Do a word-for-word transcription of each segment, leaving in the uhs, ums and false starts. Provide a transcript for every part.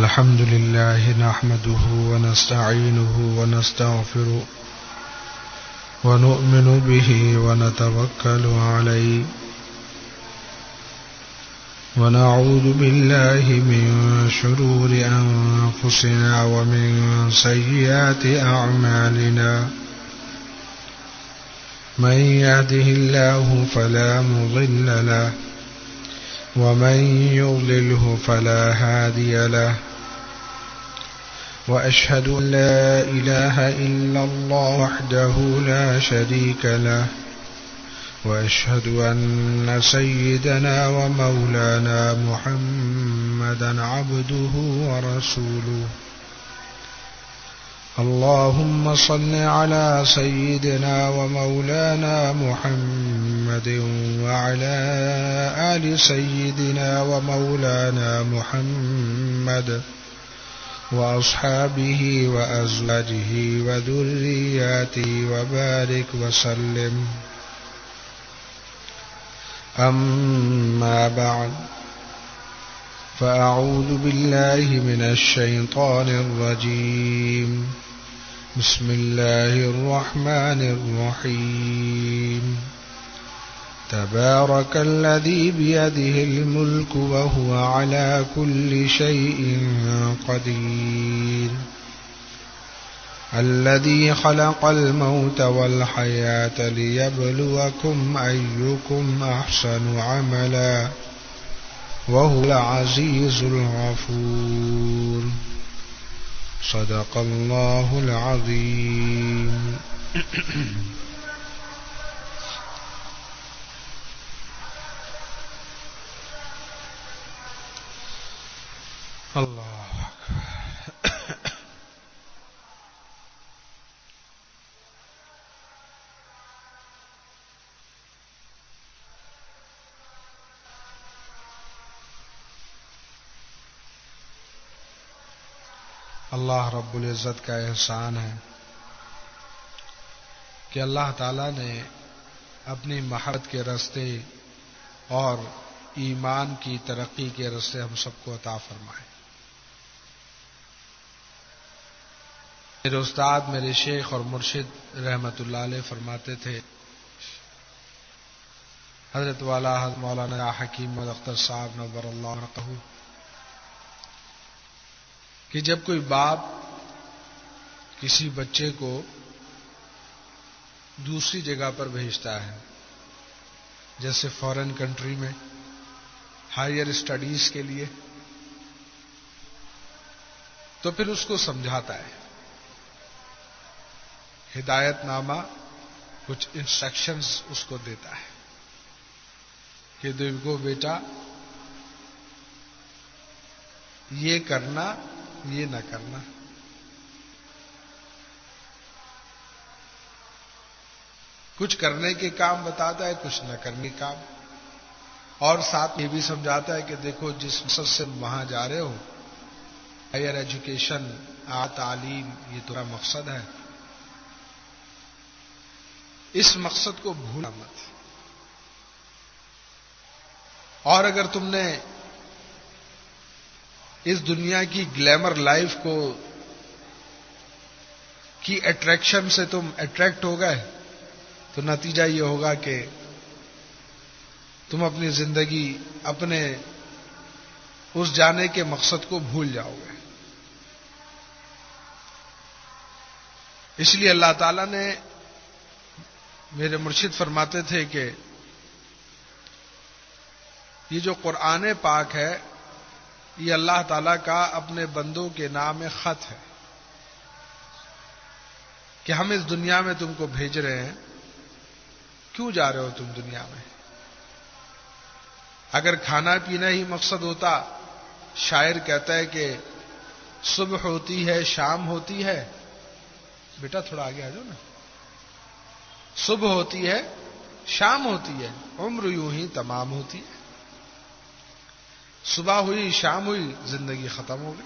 الحمد لله نحمده ونستعينه ونستغفره ونؤمن به ونتوكل عليه ونعوذ بالله من شرور أنفسنا ومن سيئات أعمالنا من يهده الله فلا مضل له ومن يضلله فلا هادي له وأشهد أن لا إله إلا الله وحده لا شريك له وأشهد أن سيدنا ومولانا محمدا عبده ورسوله اللهم صل على سيدنا ومولانا محمد وعلى آل سيدنا ومولانا محمد وأصحابه وأزواجه وذرياته وبارك وسلم. أما بعد فأعوذ بالله من الشيطان الرجيم بسم الله الرحمن الرحيم تبارك الذي بيده الملك وهو على كل شيء قدير الذي خلق الموت والحياة ليبلوكم أيكم أحسن عملا وهو العزيز الغفور صدق الله العظيم. اللہ اللہ رب العزت کا احسان ہے کہ اللہ تعالیٰ نے اپنی محبت کے راستے اور ایمان کی ترقی کے راستے ہم سب کو عطا فرمائے. میرے استاد میرے شیخ اور مرشد رحمت اللہ علیہ فرماتے تھے، حضرت والا حضرت مولانا حکیم محمد اختر صاحب نور اللہ مرقدہ، کہ جب کوئی باپ کسی بچے کو دوسری جگہ پر بھیجتا ہے، جیسے فارن کنٹری میں ہائر اسٹڈیز کے لیے، تو پھر اس کو سمجھاتا ہے، ہدایت نامہ کچھ انسٹرکشنز اس کو دیتا ہے کہ دیکھو بیٹا یہ کرنا یہ نہ کرنا. کچھ کرنے کے کام بتاتا ہے، کچھ نہ کرنے کے کام، اور ساتھ یہ بھی سمجھاتا ہے کہ دیکھو جس مقصد سے وہاں جا رہے ہو، ہائر ایجوکیشن، اعلیٰ تعلیم، یہ تمہارا مقصد ہے، اس مقصد کو بھولا مت. اور اگر تم نے اس دنیا کی گلیمر لائف کو کی اٹریکشن سے تم اٹریکٹ ہو گئے تو نتیجہ یہ ہوگا کہ تم اپنی زندگی اپنے اس جانے کے مقصد کو بھول جاؤ گے. اس لیے اللہ تعالیٰ نے، میرے مرشد فرماتے تھے کہ یہ جو قرآن پاک ہے یہ اللہ تعالیٰ کا اپنے بندوں کے نام خط ہے کہ ہم اس دنیا میں تم کو بھیج رہے ہیں. کیوں جا رہے ہو تم دنیا میں؟ اگر کھانا پینا ہی مقصد ہوتا، شاعر کہتا ہے کہ صبح ہوتی ہے شام ہوتی ہے، بیٹا تھوڑا آگے آ جاؤ نا، صبح ہوتی ہے شام ہوتی ہے، عمر یوں ہی تمام ہوتی ہے. صبح ہوئی شام ہوئی زندگی ختم ہو گئی.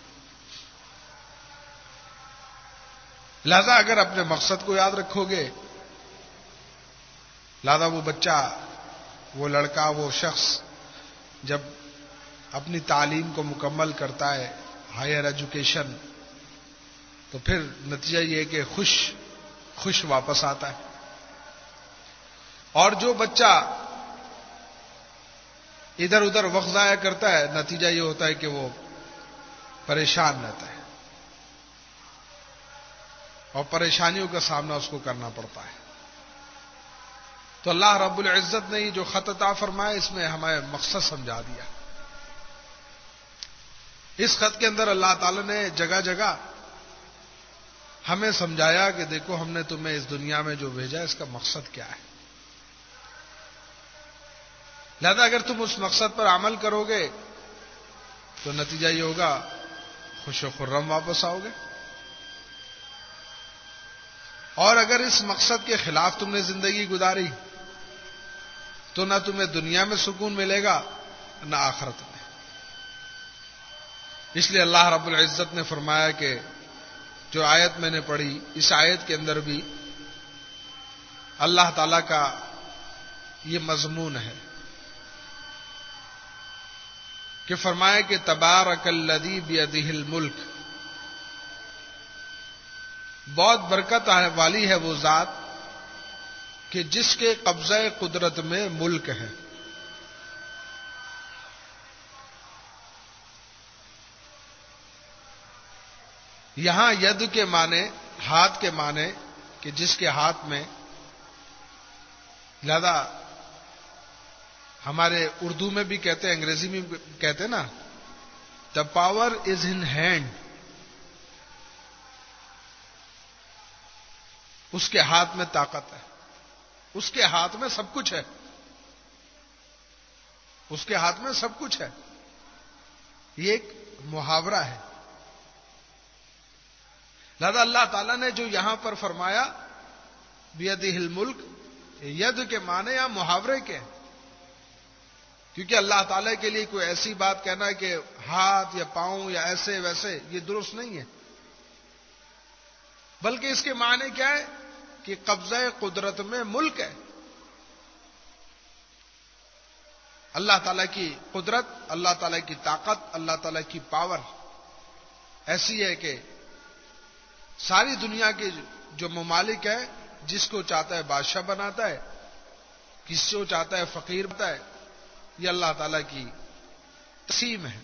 لہذا اگر اپنے مقصد کو یاد رکھو گے، لہذا وہ بچہ، وہ لڑکا، وہ شخص جب اپنی تعلیم کو مکمل کرتا ہے، ہائر ایجوکیشن، تو پھر نتیجہ یہ کہ خوش خوش واپس آتا ہے. اور جو بچہ ادھر ادھر وقت ضائع کرتا ہے، نتیجہ یہ ہوتا ہے کہ وہ پریشان رہتا ہے اور پریشانیوں کا سامنا اس کو کرنا پڑتا ہے. تو اللہ رب العزت نے یہ جو خط عطا فرمایا، اس میں ہمیں مقصد سمجھا دیا. اس خط کے اندر اللہ تعالی نے جگہ جگہ ہمیں سمجھایا کہ دیکھو ہم نے تمہیں اس دنیا میں جو بھیجا اس کا مقصد کیا ہے. لہذا اگر تم اس مقصد پر عمل کرو گے تو نتیجہ یہ ہوگا خوش و خرم واپس آؤ گے. اور اگر اس مقصد کے خلاف تم نے زندگی گزاری تو نہ تمہیں دنیا میں سکون ملے گا نہ آخرت میں. اس لیے اللہ رب العزت نے فرمایا کہ جو آیت میں نے پڑھی، اس آیت کے اندر بھی اللہ تعالی کا یہ مضمون ہے کہ فرمایا کہ تبارک الذی بیدہ الملک، بہت برکت والی ہے وہ ذات کہ جس کے قبضہ قدرت میں ملک ہے. یہاں ید کے معنی ہاتھ کے معنی کہ جس کے ہاتھ میں، لہذا ہمارے اردو میں بھی کہتے ہیں، انگریزی میں بھی کہتے ہیں نا، the power is in hand. اس کے ہاتھ میں طاقت ہے، اس کے ہاتھ میں سب کچھ ہے، اس کے ہاتھ میں سب کچھ ہے. یہ ایک محاورہ ہے. لہذا اللہ تعالیٰ نے جو یہاں پر فرمایا بیدہ الملک، ید کے معنی یا محاورے کے، کیونکہ اللہ تعالیٰ کے لیے کوئی ایسی بات کہنا کہ ہاتھ یا پاؤں یا ایسے ویسے، یہ درست نہیں ہے. بلکہ اس کے معنی کیا ہے کہ قبضہ قدرت میں ملک ہے. اللہ تعالیٰ کی قدرت، اللہ تعالیٰ کی طاقت، اللہ تعالیٰ کی پاور ایسی ہے کہ ساری دنیا کے جو ممالک ہے، جس کو چاہتا ہے بادشاہ بناتا ہے، کس کو چاہتا ہے فقیر بناتا ہے. یہ اللہ تعالیٰ کی تقسیم ہے.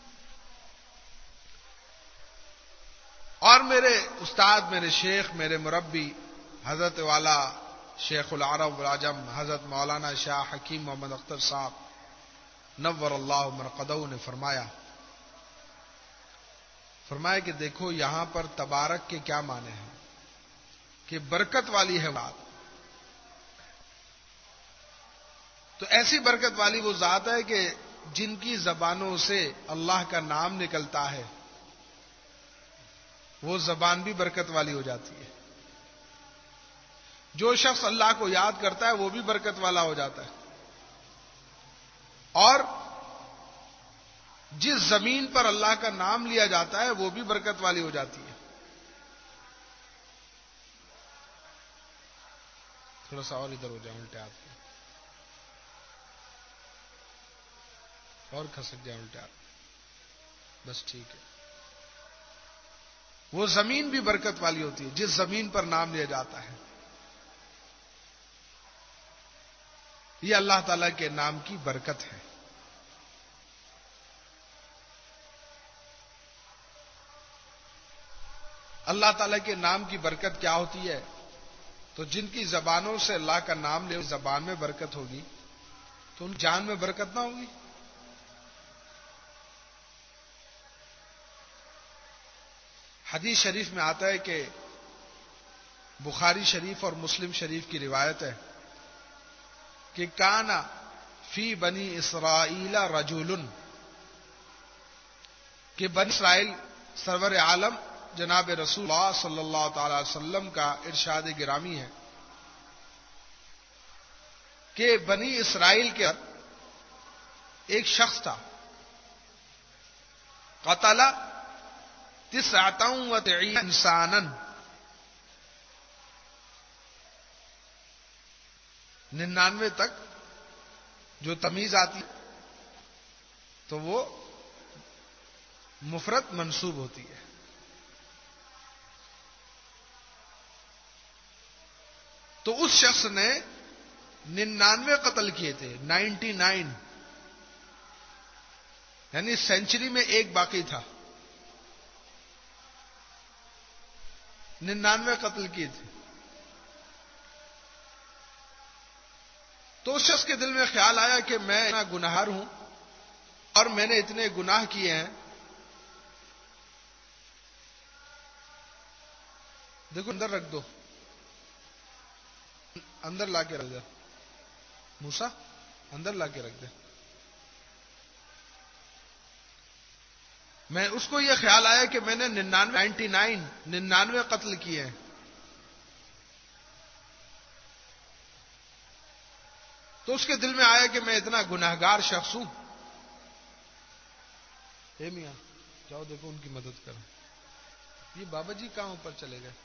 اور میرے استاد، میرے شیخ، میرے مربی حضرت والا شیخ العرب والعجم حضرت مولانا شاہ حکیم محمد اختر صاحب نور اللہ مرقدہ نے فرمایا فرمایا کہ دیکھو یہاں پر تبارک کے کیا معنی ہیں کہ برکت والی ہے بات. تو ایسی برکت والی وہ ذات ہے کہ جن کی زبانوں سے اللہ کا نام نکلتا ہے وہ زبان بھی برکت والی ہو جاتی ہے. جو شخص اللہ کو یاد کرتا ہے وہ بھی برکت والا ہو جاتا ہے. اور جس زمین پر اللہ کا نام لیا جاتا ہے وہ بھی برکت والی ہو جاتی ہے. تھوڑا سا اور ادھر ہو جائے، الٹے ہاتھ پہ اور کھسک جائے الٹے ہاتھ، بس ٹھیک ہے. وہ زمین بھی برکت والی ہوتی ہے جس زمین پر نام لیا جاتا ہے. یہ اللہ تعالی کے نام کی برکت ہے. اللہ تعالی کے نام کی برکت کیا ہوتی ہے؟ تو جن کی زبانوں سے اللہ کا نام لے زبان میں برکت ہوگی تو ان جان میں برکت نہ ہوگی. حدیث شریف میں آتا ہے کہ بخاری شریف اور مسلم شریف کی روایت ہے کہ کانا فی بنی اسرائیل رجل، کہ بنی اسرائیل سرور عالم جناب رسول اللہ صلی اللہ تعالی وسلم کا ارشاد گرامی ہے کہ بنی اسرائیل کے ایک شخص تھا، قتل تسعۃ وتسعین انسانا، ننانوے تک جو تمیز آتی تو وہ مفرد منصوب ہوتی ہے. تو اس شخص نے ننانوے قتل کیے تھے، نائنٹی نائن، یعنی سینچری میں ایک باقی تھا. ننانوے قتل کیے تھے. تو اس شخص کے دل میں خیال آیا کہ میں اتنا گناہگار ہوں اور میں نے اتنے گناہ کیے ہیں. دیکھو اندر رکھ دو، اندر لا کے رکھ دے موسیٰ، اندر لا کے رکھ دے. میں اس کو یہ خیال آیا کہ میں نے ننانوے نائنٹی نائن ننانوے قتل کیے ہیں. تو اس کے دل میں آیا کہ میں اتنا گناہگار شخص ہوں. اے میاں جاؤ دیکھو ان کی مدد کرو. یہ بابا جی کہاں اوپر چلے گئے؟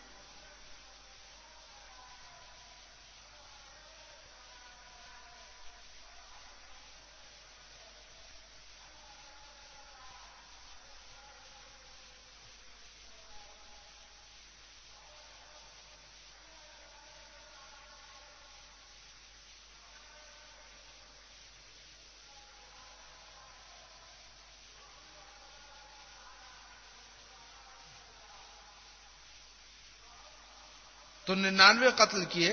تو ننانوے قتل کیے.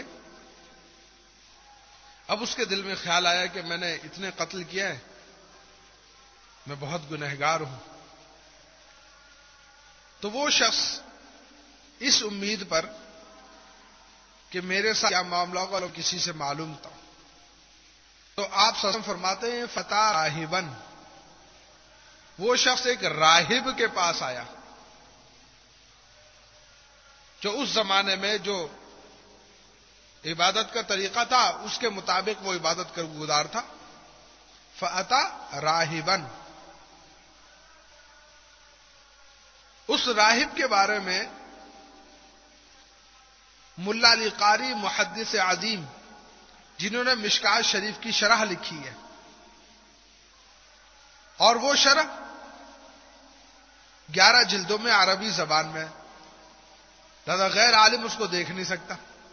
اب اس کے دل میں خیال آیا کہ میں نے اتنے قتل کیے ہیں، میں بہت گنہگار ہوں. تو وہ شخص اس امید پر کہ میرے ساتھ کیا معاملہ ہوگا اور کسی سے معلوم تھا، تو آپ صلی اللہ علیہ وسلم فرماتے ہیں فتح راہبن، وہ شخص ایک راہب کے پاس آیا جو اس زمانے میں جو عبادت کا طریقہ تھا اس کے مطابق وہ عبادت کا گزار تھا. فَأَتَى راہبن، اس راہب کے بارے میں ملا علی قاری محدث عظیم جنہوں نے مشکات شریف کی شرح لکھی ہے، اور وہ شرح گیارہ جلدوں میں عربی زبان میں، لہذا غیر عالم اس کو دیکھ نہیں سکتا.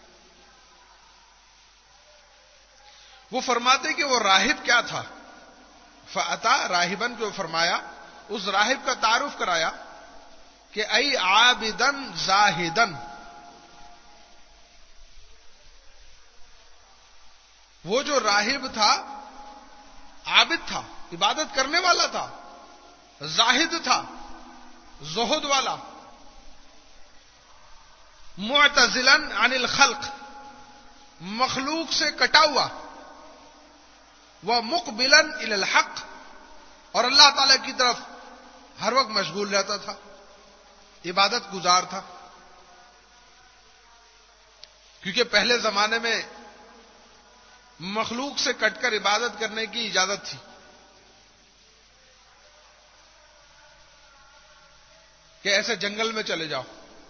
وہ فرماتے کہ وہ راہب کیا تھا. فَأَتَى راہبن کو فرمایا، اس راہب کا تعارف کرایا کہ ای عابدن زاہدن، وہ جو راہب تھا عابد تھا، عبادت کرنے والا تھا، زاہد تھا، زہد والا، معتزلاً عن الخلق، مخلوق سے کٹا ہوا، ومقبلاً الی الحق، اور اللہ تعالی کی طرف ہر وقت مشغول رہتا تھا، عبادت گزار تھا. کیونکہ پہلے زمانے میں مخلوق سے کٹ کر عبادت کرنے کی اجازت تھی کہ ایسے جنگل میں چلے جاؤ،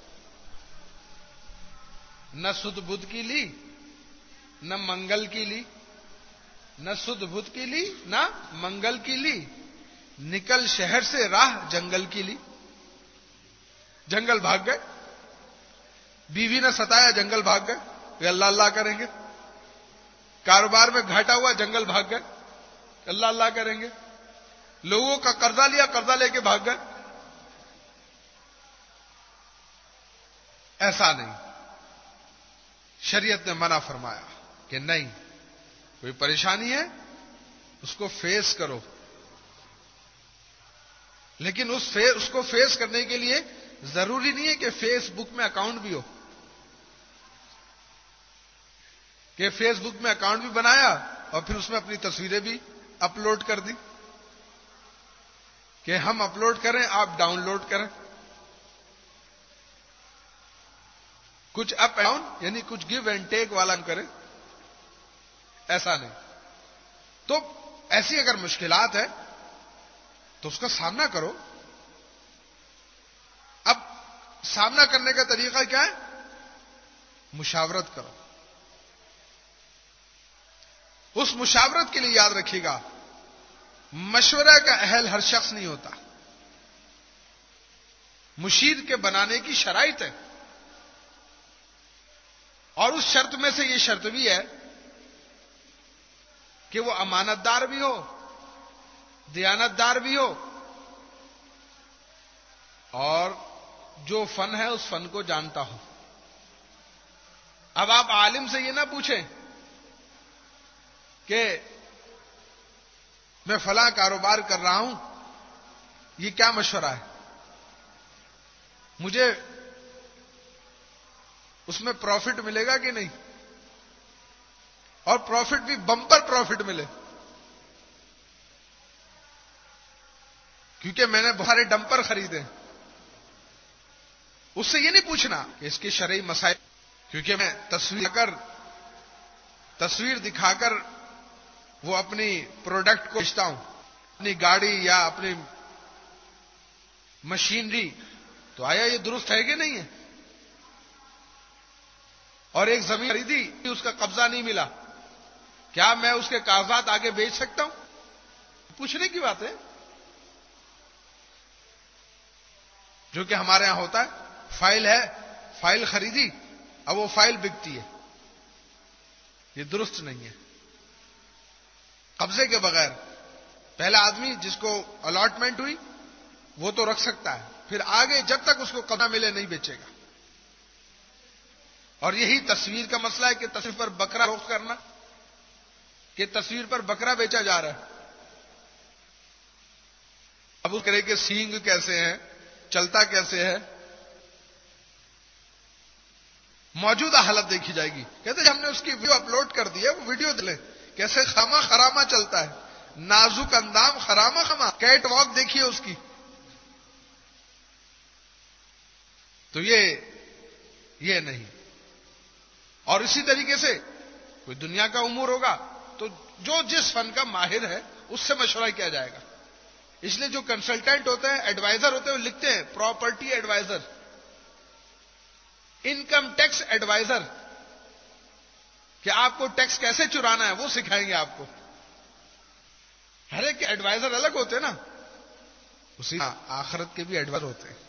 نہ سدھ بدھ کی لی، نہ منگل کی لی، نہ سدھ بدھ کی لی، نہ منگل کی لی، نکل شہر سے راہ جنگل کی لی. جنگل بھاگ گئے، بیوی نے ستایا، جنگل بھاگ گئے کہ اللہ اللہ کریں گے. کاروبار میں گھاٹا ہوا، جنگل بھاگ گئے اللہ اللہ کریں گے. لوگوں کا قرضہ لیا، قرضہ لے کے بھاگ گئے. ایسا نہیں، شریعت نے منع فرمایا کہ نہیں، کوئی پریشانی ہے اس کو فیس کرو، لیکن اس فیس اس کو فیس کرنے کے لیے ضروری نہیں ہے کہ فیس بک میں اکاؤنٹ بھی ہو، کہ فیس بک میں اکاؤنٹ بھی بنایا اور پھر اس میں اپنی تصویریں بھی اپلوڈ کر دی کہ ہم اپلوڈ کریں آپ ڈاؤن لوڈ کریں. کچھ اپ ڈاؤن یعنی کچھ گیو اینڈ ٹیک والا کریں، ایسا نہیں. تو ایسی اگر مشکلات ہے تو اس کا سامنا کرو. اب سامنا کرنے کا طریقہ کیا ہے؟ مشاورت کرو. اس مشاورت کے لیے یاد رکھیے گا، مشورہ کا اہل ہر شخص نہیں ہوتا. مشیر کے بنانے کی شرائط ہے. اور اس شرط میں سے یہ شرط بھی ہے کہ وہ امانت دار بھی ہو, دیانت دار بھی ہو, اور جو فن ہے اس فن کو جانتا ہو. اب آپ عالم سے یہ نہ پوچھیں کہ میں فلاں کاروبار کر رہا ہوں, یہ کیا مشورہ ہے, مجھے اس میں پروفٹ ملے گا کہ نہیں, اور پروفٹ بھی بمپر پروفٹ ملے, کیونکہ میں نے بہت سارے ڈمپر خریدے. اس سے یہ نہیں پوچھنا کہ اس کے شرعی مسائل, کیونکہ میں تصویر کر تصویر دکھا کر وہ اپنی پروڈکٹ کو بیچتا ہوں, اپنی گاڑی یا اپنی مشینری, تو آیا یہ درست ہے کہ نہیں ہے؟ اور ایک زمین خریدی, اس کا قبضہ نہیں ملا, کیا میں اس کے کاغذات آگے بیچ سکتا ہوں؟ پوچھنے کی بات ہے. جو کہ ہمارے ہاں ہوتا ہے, فائل ہے, فائل خریدی, اب وہ فائل بکتی ہے, یہ درست نہیں ہے. قبضے کے بغیر پہلا آدمی جس کو الاٹمنٹ ہوئی وہ تو رکھ سکتا ہے, پھر آگے جب تک اس کو قبضہ ملے نہیں بیچے گا. اور یہی تصویر کا مسئلہ ہے کہ تصویر پر بکرا فروخت کرنا, کہ تصویر پر بکرا بیچا جا رہا ہے. اب اس کرے کہ سینگ کیسے ہیں, چلتا کیسے ہے, موجودہ حالت دیکھی جائے گی. کہتے ہیں ہم نے اس کی ویڈیو اپلوڈ کر دی ہے, وہ ویڈیو دلے کیسے خامہ خرامہ چلتا ہے, نازک اندام خرامہ خامہ, کیٹ واک دیکھیے اس کی. تو یہ یہ نہیں. اور اسی طریقے سے کوئی دنیا کا امور ہوگا تو جو جس فن کا ماہر ہے اس سے مشورہ کیا جائے گا. اس لیے جو کنسلٹنٹ ہوتے ہیں, ایڈوائزر ہوتے ہیں, وہ لکھتے ہیں property adviser, income tax adviser, کہ آپ کو ٹیکس کیسے چرانا ہے وہ سکھائیں گے آپ کو. ہر ایک ایڈوائزر الگ ہوتے ہیں نا, اسی آخرت کے بھی ایڈوائزر ہوتے ہیں,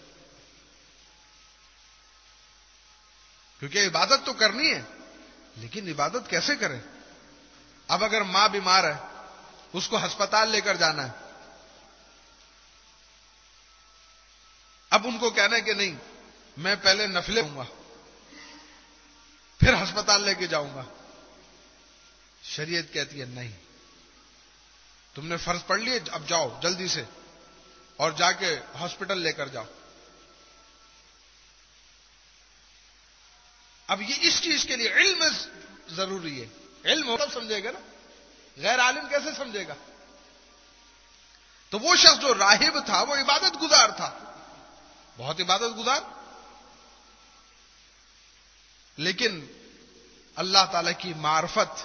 کیونکہ عبادت تو کرنی ہے, لیکن عبادت کیسے کریں. اب اگر ماں بیمار ہے, اس کو ہسپتال لے کر جانا ہے, اب ان کو کہنا ہے کہ نہیں میں پہلے نفلیں ہوں گا پھر ہسپتال لے کے جاؤں گا. شریعت کہتی ہے نہیں, تم نے فرض پڑھ لیے, اب جاؤ جلدی سے اور جا کے ہاسپٹل لے کر جاؤ. اب یہ اس چیز کے لیے علم ضروری ہے. علم ہو تب سمجھے گا نا, غیر عالم کیسے سمجھے گا. تو وہ شخص جو راہب تھا وہ عبادت گزار تھا, بہت عبادت گزار, لیکن اللہ تعالی کی معرفت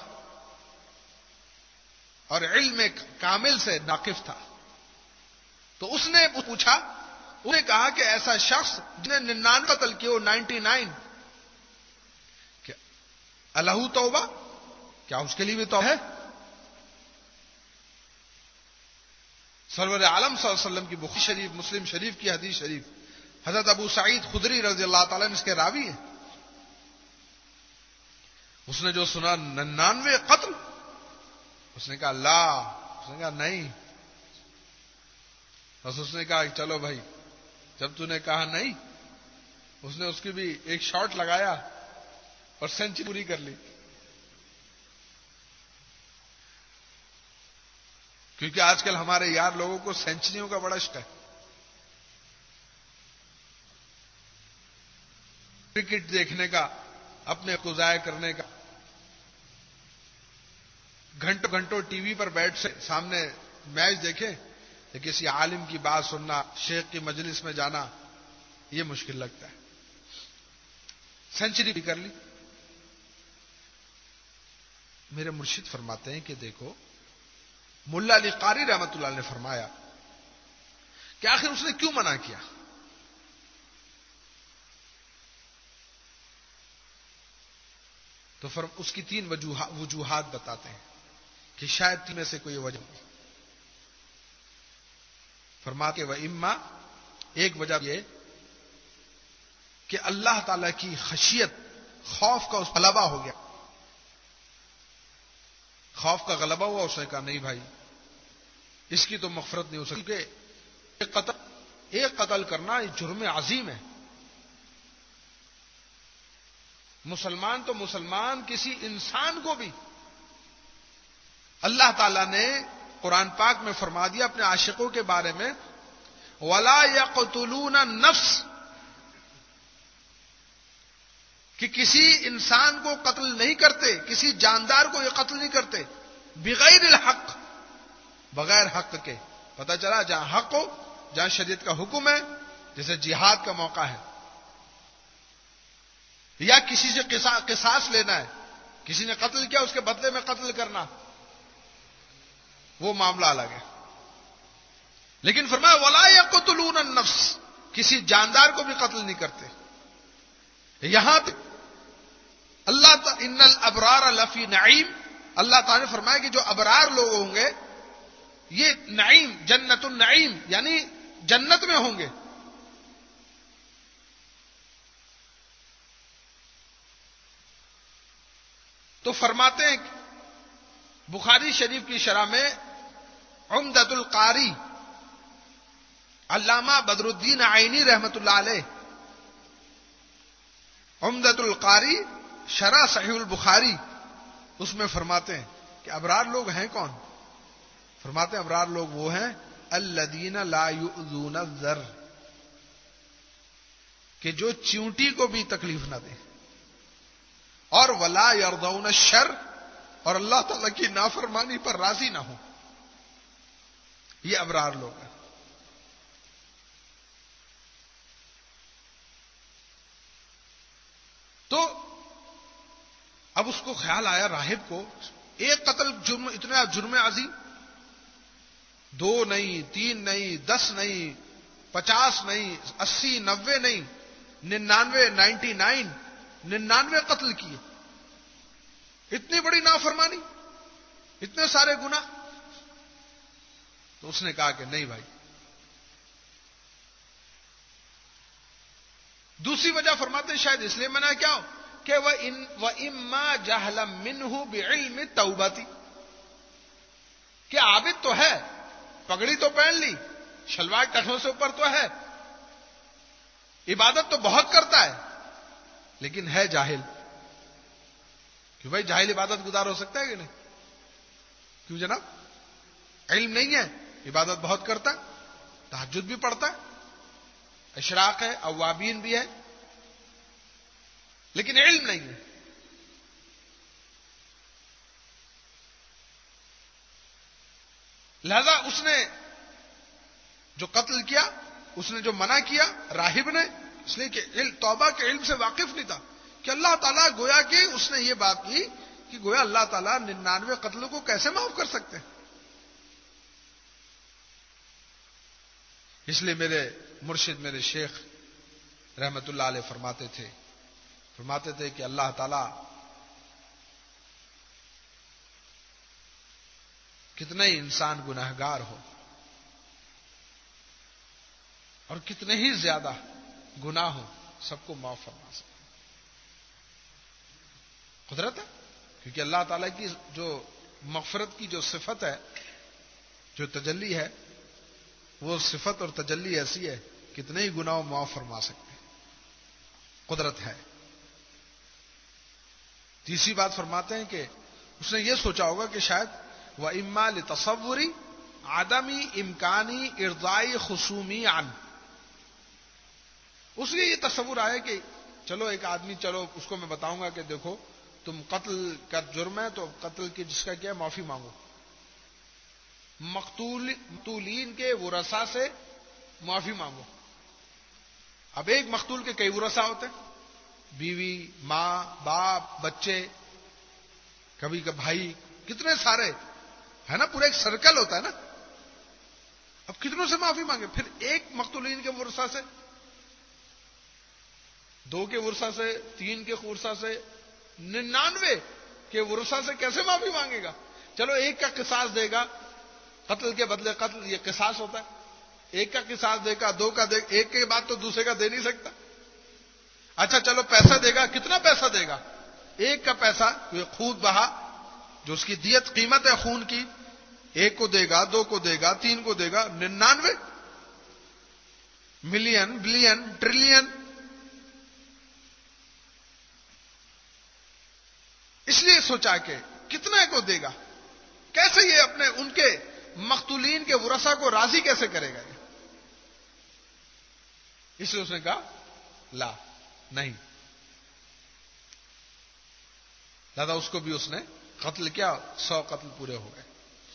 اور علم کامل سے ناقف تھا. تو اس نے پوچھا, اس نے کہا کہ ایسا شخص جس نے ننانوے قتل کیے, وہ نائنٹی نائن, الہو توبہ, کیا اس کے لیے بھی توبہ ہے؟ سرور عالم صلی اللہ علیہ وسلم کی بخاری شریف, مسلم شریف کی حدیث شریف, حضرت ابو سعید خدری رضی اللہ تعالیٰ عنہ اس کے راوی ہیں. اس نے جو سنا ننانوے قتل, اس نے کہا اللہ, اس نے کہا نہیں, بس اس نے کہا چلو بھائی, جب تو نے کہا نہیں, اس نے اس کی بھی ایک شاٹ لگایا اور سینچری پوری کر لی. کیونکہ آج کل ہمارے یار لوگوں کو سینچریوں کا بڑا شوق ہے. کرکٹ دیکھنے کا, اپنے کو ضائع کرنے کا, گھنٹوں گھنٹوں ٹی وی پر بیٹھ سے سامنے میچ دیکھیں, لیکن کسی عالم کی بات سننا, شیخ کی مجلس میں جانا, یہ مشکل لگتا ہے. سینچری بھی کر لی. میرے مرشد فرماتے ہیں کہ دیکھو, ملا علی قاری رحمت اللہ نے فرمایا کہ آخر اس نے کیوں منع کیا. تو فرم اس کی تین وجوہات بتاتے ہیں کہ شاید تین میں سے کوئی وجہ ہو. فرما کے وہ اما, ایک وجہ یہ کہ اللہ تعالی کی خشیت، خوف کا اس غلبہ ہو گیا. خوف کا غلبہ ہوا. اس نے کہا نہیں بھائی اس کی تو مغفرت نہیں ہو سکتی کہ ایک قتل ایک قتل کرنا یہ جرم عظیم ہے. مسلمان تو مسلمان، کسی انسان کو بھی اللہ تعالی نے قرآن پاک میں فرما دیا اپنے عاشقوں کے بارے میں وَلَا يَقْتُلُونَ النَّفْسَ، کہ کسی انسان کو قتل نہیں کرتے، کسی جاندار کو یہ قتل نہیں کرتے بغیر الحق، بغیر حق کے. پتہ چلا جہاں حق ہو، جہاں شریعت کا حکم ہے، جیسے جہاد کا موقع ہے یا کسی سے قصاص لینا ہے، کسی نے قتل کیا اس کے بدلے میں قتل کرنا، وہ معاملہ الگ ہے. لیکن فرمایا وَلَا يَقْتُلُونَ النَّفْسَ، کسی جاندار کو بھی قتل نہیں کرتے. یہاں پہ اللہ تعالی ان الابرار لفی نعیم، اللہ تعالی نے فرمایا کہ جو ابرار لوگ ہوں گے یہ نعیم، جنت النعیم، یعنی جنت میں ہوں گے. تو فرماتے ہیں بخاری شریف کی شرح میں عمدۃ القاری علامہ بدر الدین عینی رحمت اللہ علیہ، عمدۃ القاری شرح صحیح البخاری، اس میں فرماتے ہیں کہ ابرار لوگ ہیں کون؟ فرماتے ہیں ابرار لوگ وہ ہیں الذین لا یؤذون الذر، کہ جو چیونٹی کو بھی تکلیف نہ دیں، اور ولا یرضون الشر، اور اللہ تعالی کی نافرمانی پر راضی نہ ہو. یہ ابرار لوگ ہیں. تو اب اس کو خیال آیا راہب کو، ایک قتل جرم، اتنا جرم عظیم، دو نہیں، تین نہیں، دس نہیں، پچاس نہیں، اسی، نوے نہیں، ننانوے، نائنٹی نائن، ننانوے قتل کیے. اتنی بڑی نافرمانی، اتنے سارے گناہ. تو اس نے کہا کہ نہیں بھائی. دوسری وجہ فرماتے ہیں شاید اس لیے منع کیا ہو کہ وہ ان و اما جہلا منہ بعلم توبتی، کہ عابد تو ہے، پگڑی تو پہن لی، شلوار ٹخنوں سے اوپر تو ہے، عبادت تو بہت کرتا ہے، لیکن ہے جاہل. کہ بھائی جاہل عبادت گزار ہو سکتا ہے کہ نہیں؟ کیوں جناب؟ علم نہیں ہے، عبادت بہت کرتا ہے، تہجد بھی پڑھتا ہے، اشراق ہے، اوابین بھی ہے، لیکن علم نہیں ہے. لہذا اس نے جو قتل کیا، اس نے جو منع کیا راہب نے، اس لیے کہ توبہ کے علم سے واقف نہیں تھا، کہ اللہ تعالیٰ گویا کہ اس نے یہ بات کی کہ گویا اللہ تعالیٰ ننانوے قتلوں کو کیسے معاف کر سکتے ہیں. اس لیے میرے مرشد، میرے شیخ رحمت اللہ علیہ فرماتے تھے فرماتے تھے کہ اللہ تعالیٰ کتنے ہی انسان گناہگار ہو اور کتنے ہی زیادہ گناہ ہو، سب کو معاف فرما سکتے. قدرت ہے، کیونکہ اللہ تعالیٰ کی جو مغفرت کی جو صفت ہے، جو تجلی ہے، وہ صفت اور تجلی ایسی ہے کتنے ہی گناہ معاف فرما سکتے ہیں. قدرت ہے. تیسری بات فرماتے ہیں کہ اس نے یہ سوچا ہوگا کہ شاید وَإِمَّا لِتَصَوُّرِ عَدَمِ إِمْكَانِ إِرْضَاءِ خُصُومِي عَنْ، اس لیے یہ تصور آیا کہ چلو ایک آدمی، چلو اس کو میں بتاؤں گا کہ دیکھو تم قتل کا جرم ہے تو قتل کی جس کا کیا معافی مانگو، مقتول مقتولین کے ورثاء سے معافی مانگو. اب ایک مقتول کے کئی ورثاء ہوتے ہیں، بیوی، ماں، باپ، بچے، کبھی کہ بھائی، کتنے سارے ہے نا، پورا ایک سرکل ہوتا ہے نا. اب کتنوں سے معافی مانگے؟ پھر ایک مقتولین کے ورثاء سے، دو کے ورثاء سے، تین کے ورثاء سے، ننانوے کے ورثاء سے کیسے معافی مانگے گا؟ چلو ایک کا قصاص دے گا، قتل کے بدلے قتل، یہ قصاص ہوتا ہے. ایک کا قصاص دے گا، دو کا دے، ایک کے بعد تو دوسرے کا دے نہیں سکتا. اچھا چلو پیسہ دے گا، کتنا پیسہ دے گا؟ ایک کا پیسہ کوئی خون بہا جو اس کی دیت قیمت ہے خون کی، ایک کو دے گا، دو کو دے گا، تین کو دے گا، ننانوے ملین بلین ٹریلین. اس لیے سوچا کہ کتنا کو دے گا، کیسے یہ اپنے ان کے مقتولین کے ورثہ کو راضی کیسے کرے گا؟ اس لیے اس نے کہا لا نہیں. دادا اس کو بھی اس نے قتل کیا، سو قتل پورے ہو گئے.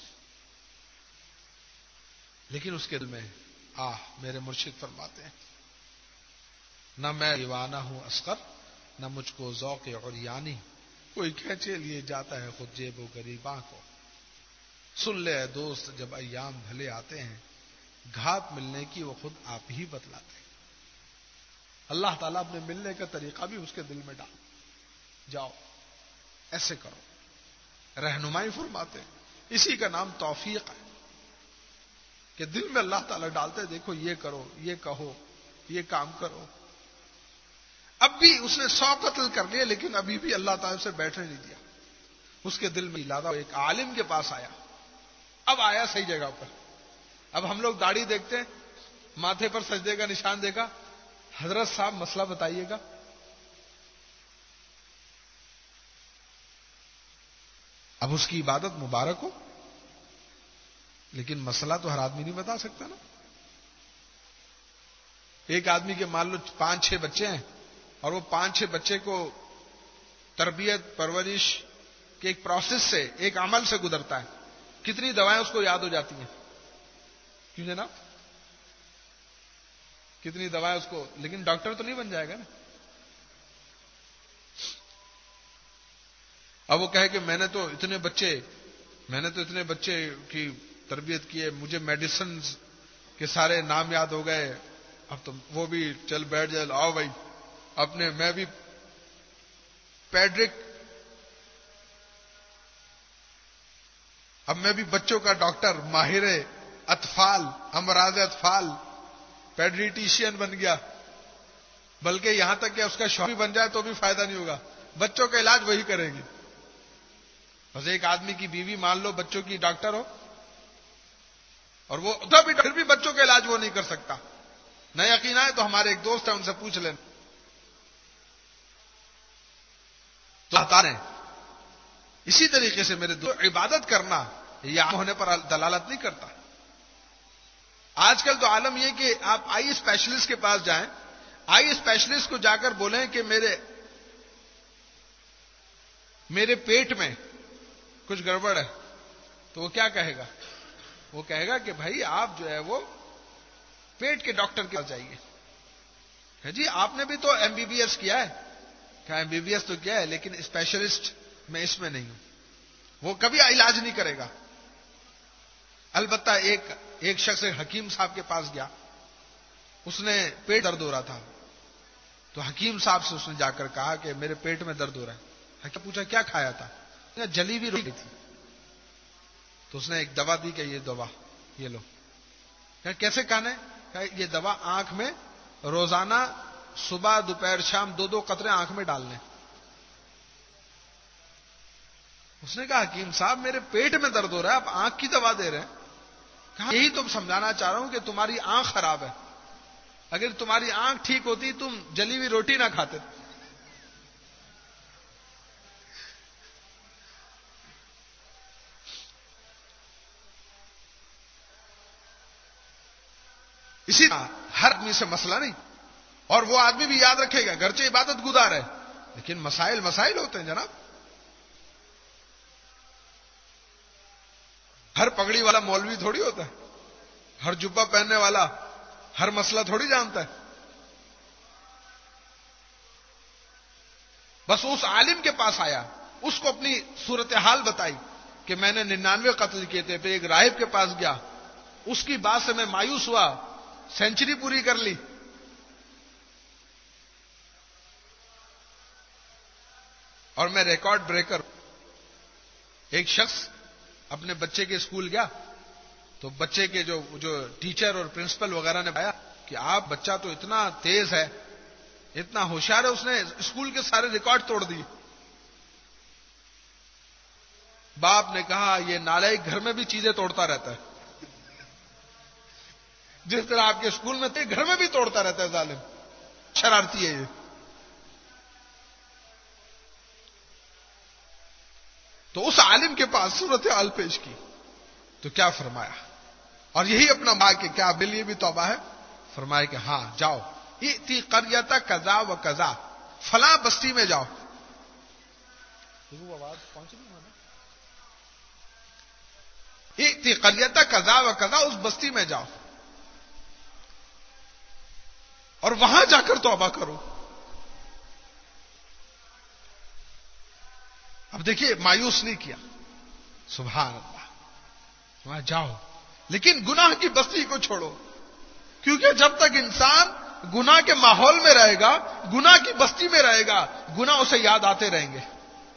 لیکن اس کے دل میں آہ میرے مرشد فرماتے ہیں نہ میں دیوانہ ہوں اصغر، نہ مجھ کو ذوق عریانی، کوئی کھینچے لیے جاتا ہے خود جیب و گریباں کو. سن لے اے دوست جب ایام بھلے آتے ہیں، گھات ملنے کی وہ خود آپ ہی بتلاتے ہیں. اللہ تعالیٰ اپنے ملنے کا طریقہ بھی اس کے دل میں ڈال، جاؤ ایسے کرو، رہنمائی فرماتے ہیں. اسی کا نام توفیق ہے کہ دل میں اللہ تعالیٰ ڈالتے ہیں دیکھو یہ کرو، یہ کہو، یہ کام کرو. اب بھی اس نے سو قتل کر لیے لیکن ابھی بھی اللہ تعالیٰ سے بیٹھنے نہیں دیا. اس کے دل میں ارادہ ایک عالم کے پاس آیا. اب آیا صحیح جگہ پر. اب ہم لوگ داڑھی دیکھتے ہیں، ماتھے پر سجدے کا نشان دیکھا، حضرت صاحب مسئلہ بتائیے گا. اب اس کی عبادت مبارک ہو لیکن مسئلہ تو ہر آدمی نہیں بتا سکتا نا. ایک آدمی کے مان لو پانچ چھ بچے ہیں اور وہ پانچ چھ بچے کو تربیت پرورش کے ایک پروسیس سے، ایک عمل سے گزرتا ہے. کتنی دوائیں اس کو یاد ہو جاتی ہیں؟ کیوں جناب؟ کتنی دوائیں اس کو، لیکن ڈاکٹر تو نہیں بن جائے گا نا. اب وہ کہے کہ میں نے تو اتنے بچے میں نے تو اتنے بچے کی تربیت کی ہے، مجھے میڈیسن کے سارے نام یاد ہو گئے. اب تو وہ بھی چل بیٹھ جائے، آؤ بھائی اپنے، میں بھی پیڈرک، اب میں بھی بچوں کا ڈاکٹر، ماہر اطفال، امراض اطفال، پیڈریٹیشین بن گیا. بلکہ یہاں تک کہ اس کا شوہر بھی بن جائے تو بھی فائدہ نہیں ہوگا، بچوں کا علاج وہی کرے گی. بس ایک آدمی کی بیوی مان لو بچوں کی ڈاکٹر ہو اور وہ بھی پھر بھی بچوں کا علاج وہ نہیں کر سکتا. نہ یقین آئے تو ہمارے ایک دوست ہیں ان سے پوچھ لینا. تو بتا رہے ہیں اسی طریقے سے میرے دو عبادت کرنا یہ عام ہونے پر دلالت نہیں کرتا. آج کل تو عالم یہ کہ آپ آئی اسپیشلسٹ کے پاس جائیں، آئی اسپیشلسٹ کو جا کر بولیں کہ میرے میرے پیٹ میں کچھ گڑبڑ ہے تو وہ کیا کہے گا؟ وہ کہے گا کہ بھائی آپ جو ہے وہ پیٹ کے ڈاکٹر کے پاس جائیے. کہ جی آپ نے بھی تو ایم بی بی ایس کیا ہے. کہا ایم بی بی ایس تو کیا ہے لیکن اسپیشلسٹ میں اس میں نہیں ہوں. وہ کبھی علاج نہیں کرے گا. البتہ ایک ایک شخص حکیم صاحب کے پاس گیا، اس نے پیٹ درد ہو رہا تھا تو حکیم صاحب سے اس نے جا کر کہا کہ میرے پیٹ میں درد ہو رہا ہے. حکیم پوچھا کیا کھایا تھا؟ جلی ہوئی روٹی تھی. تو اس نے ایک دوا دی کہ یہ دوا یہ لو. کہ کیسے کھانا ہے؟ کہ یہ دوا آنکھ میں روزانہ صبح دوپہر شام دو دو قطرے آنکھ میں ڈالنے. اس نے کہا حکیم صاحب میرے پیٹ میں درد ہو رہا ہے، آپ آنکھ کی دوا دے رہے ہیں. کہا یہی تو سمجھانا چاہ رہا ہوں کہ تمہاری آنکھ خراب ہے. اگر تمہاری آنکھ ٹھیک ہوتی تم جلی ہوئی روٹی نہ کھاتے. اسی طرح ہر آدمی سے مسئلہ نہیں، اور وہ آدمی بھی یاد رکھے گا گرچہ عبادت گزار ہے لیکن مسائل مسائل ہوتے ہیں جناب. ہر پگڑی والا مولوی تھوڑی ہوتا ہے، ہر جبہ پہننے والا ہر مسئلہ تھوڑی جانتا ہے. بس اس عالم کے پاس آیا، اس کو اپنی صورتحال بتائی کہ میں نے ننانوے قتل کیے تھے. پھر ایک راہب کے پاس گیا، اس کی بات سے میں مایوس ہوا، سینچری پوری کر لی. اور میں ریکارڈ بریکر. ایک شخص اپنے بچے کے اسکول گیا تو بچے کے جو جو ٹیچر اور پرنسپل وغیرہ نے بتایا کہ آپ بچہ تو اتنا تیز ہے اتنا ہوشیار ہے، اس نے اسکول کے سارے ریکارڈ توڑ دیے. باپ نے کہا یہ نالائق گھر میں بھی چیزیں توڑتا رہتا ہے، جس طرح آپ کے اسکول میں تھے گھر میں بھی توڑتا رہتا ہے، ظالم شرارتی ہے یہ. تو اس عالم کے پاس صورتحال پیش کی تو کیا فرمایا، اور یہی اپنا ماں کے کیا آپ کے لیے بھی توبہ ہے؟ فرمایا کہ ہاں جاؤ، ائتی قریۃ کذا و کذا، فلاں بستی میں جاؤ. وہ آواز پہنچ نہیں ہونا. ائتی قریۃ کذا و کذا، اس بستی میں جاؤ اور وہاں جا کر توبہ کرو. اب دیکھیے مایوس نہیں کیا، سبحان اللہ، وہاں جاؤ لیکن گناہ کی بستی کو چھوڑو، کیونکہ جب تک انسان گناہ کے ماحول میں رہے گا، گناہ کی بستی میں رہے گا، گناہ اسے یاد آتے رہیں گے.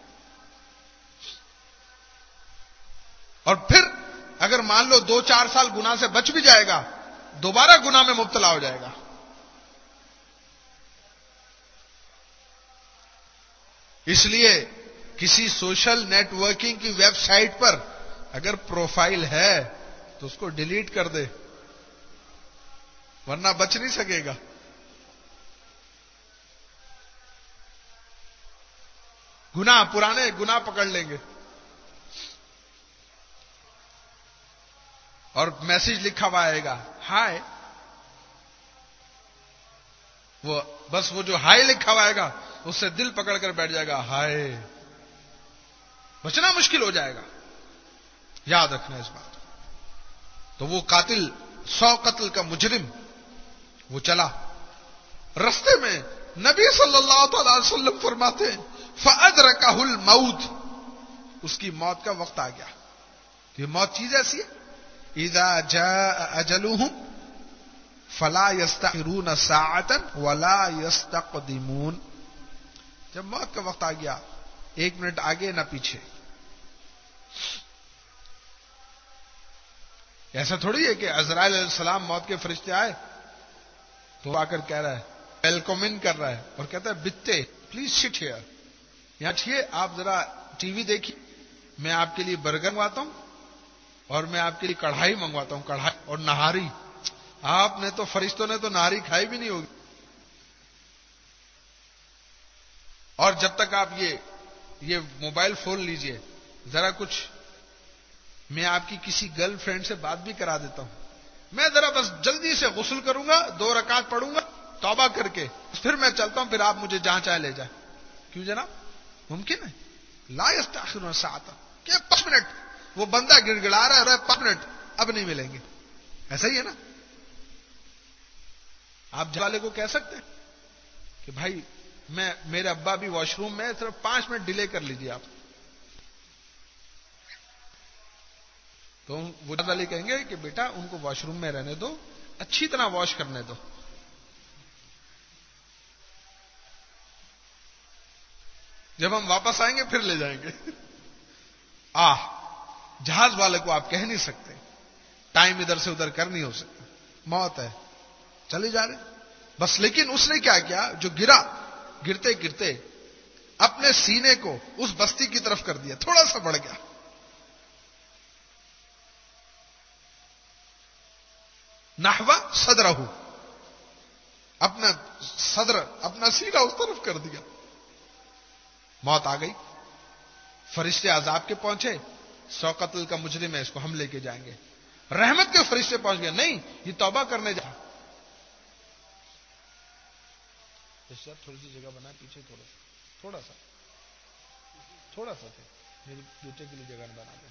اور پھر اگر مان لو دو چار سال گناہ سے بچ بھی جائے گا، دوبارہ گناہ میں مبتلا ہو جائے گا. اس لیے کسی سوشل نیٹ ورکنگ کی ویب سائٹ پر اگر پروفائل ہے تو اس کو ڈیلیٹ کر دے، ورنہ بچ نہیں سکے گا. گناہ پرانے گناہ پکڑ لیں گے. اور میسج لکھا ہوا آئے گا ہائے، وہ بس وہ جو ہائے لکھا ہوا آئے گا اس سے دل پکڑ کر بیٹھ جائے گا، ہائے، بچنا مشکل ہو جائے گا. یاد رکھنا اس بات. تو وہ قاتل، سو قتل کا مجرم، وہ چلا رستے میں نبی صلی اللہ تعالی علیہ وسلم فرماتے ہیں فَأَدْرَكَهُ الْمَوْتُ، اس کی موت کا وقت آ گیا. یہ موت چیز ایسی ہے، اِذَا جَاءَ أَجَلُهُمْ فَلَا يَسْتَأْخِرُونَ سَاعَةً وَلَا يَسْتَقْدِمُونَ. جب موت کا وقت آ گیا، ایک منٹ آگے نہ پیچھے. ایسا تھوڑی ہے کہ عزرائیل علیہ السلام موت کے فرشتے آئے تو آ کر کہہ رہا ہے، ویلکم ان کر رہا ہے اور کہتا ہے بتے پلیز سٹ ہیئر، یہاں چھیے، آپ ذرا ٹی وی دیکھیے، میں آپ کے لیے برگر منگواتا ہوں اور میں آپ کے لیے کڑھائی منگواتا ہوں، کڑھائی اور نہاری. آپ نے تو فرشتوں نے تو نہاری کھائی بھی نہیں ہوگی. اور جب تک آپ یہ یہ موبائل فون لیجئے، ذرا کچھ میں آپ کی کسی گرل فرینڈ سے بات بھی کرا دیتا ہوں، میں ذرا بس جلدی سے غسل کروں گا، دو رکعت پڑھوں گا توبہ کر کے، پھر میں چلتا ہوں، پھر آپ مجھے جہاں چاہے لے جائیں. کیوں جناب؟ ممکن ہے. لا یستأخرون ساعۃ، کہ پانچ منٹ وہ بندہ گڑ گڑا رہا ہے، پانچ منٹ اب نہیں ملیں گے. ایسا ہی ہے نا. آپ جب والے کو کہہ سکتے ہیں کہ بھائی میں میرے ابا بھی واش روم میں، صرف پانچ منٹ ڈیلے کر لیجیے آپ. تو وہ والے کہیں گے کہ بیٹا ان کو واش روم میں رہنے دو، اچھی طرح واش کرنے دو. جب ہم واپس آئیں گے پھر لے جائیں گے. آہ، جہاز والے کو آپ کہہ نہیں سکتے، ٹائم ادھر سے ادھر کر نہیں ہو سکتا، موت ہے، چلے جا رہے بس. لیکن اس نے کیا کیا، جو گرا، گرتے گرتے اپنے سینے کو اس بستی کی طرف کر دیا، تھوڑا سا بڑھ گیا. نحو صدرہ، اپنا صدر، اپنا سینہ اس طرف کر دیا. موت آ گئی. فرشتے عذاب کے پہنچے، سو قتل کا مجرم ہے، اس کو ہم لے کے جائیں گے. رحمت کے فرشتے پہنچ گئے، نہیں یہ توبہ کرنے جا. تھوڑی سی جگہ بنا پیچھے، تھوڑا سا تھوڑا سا تھوڑا سا تھے، میرے بیٹے کے لیے جگہ بنا دیں.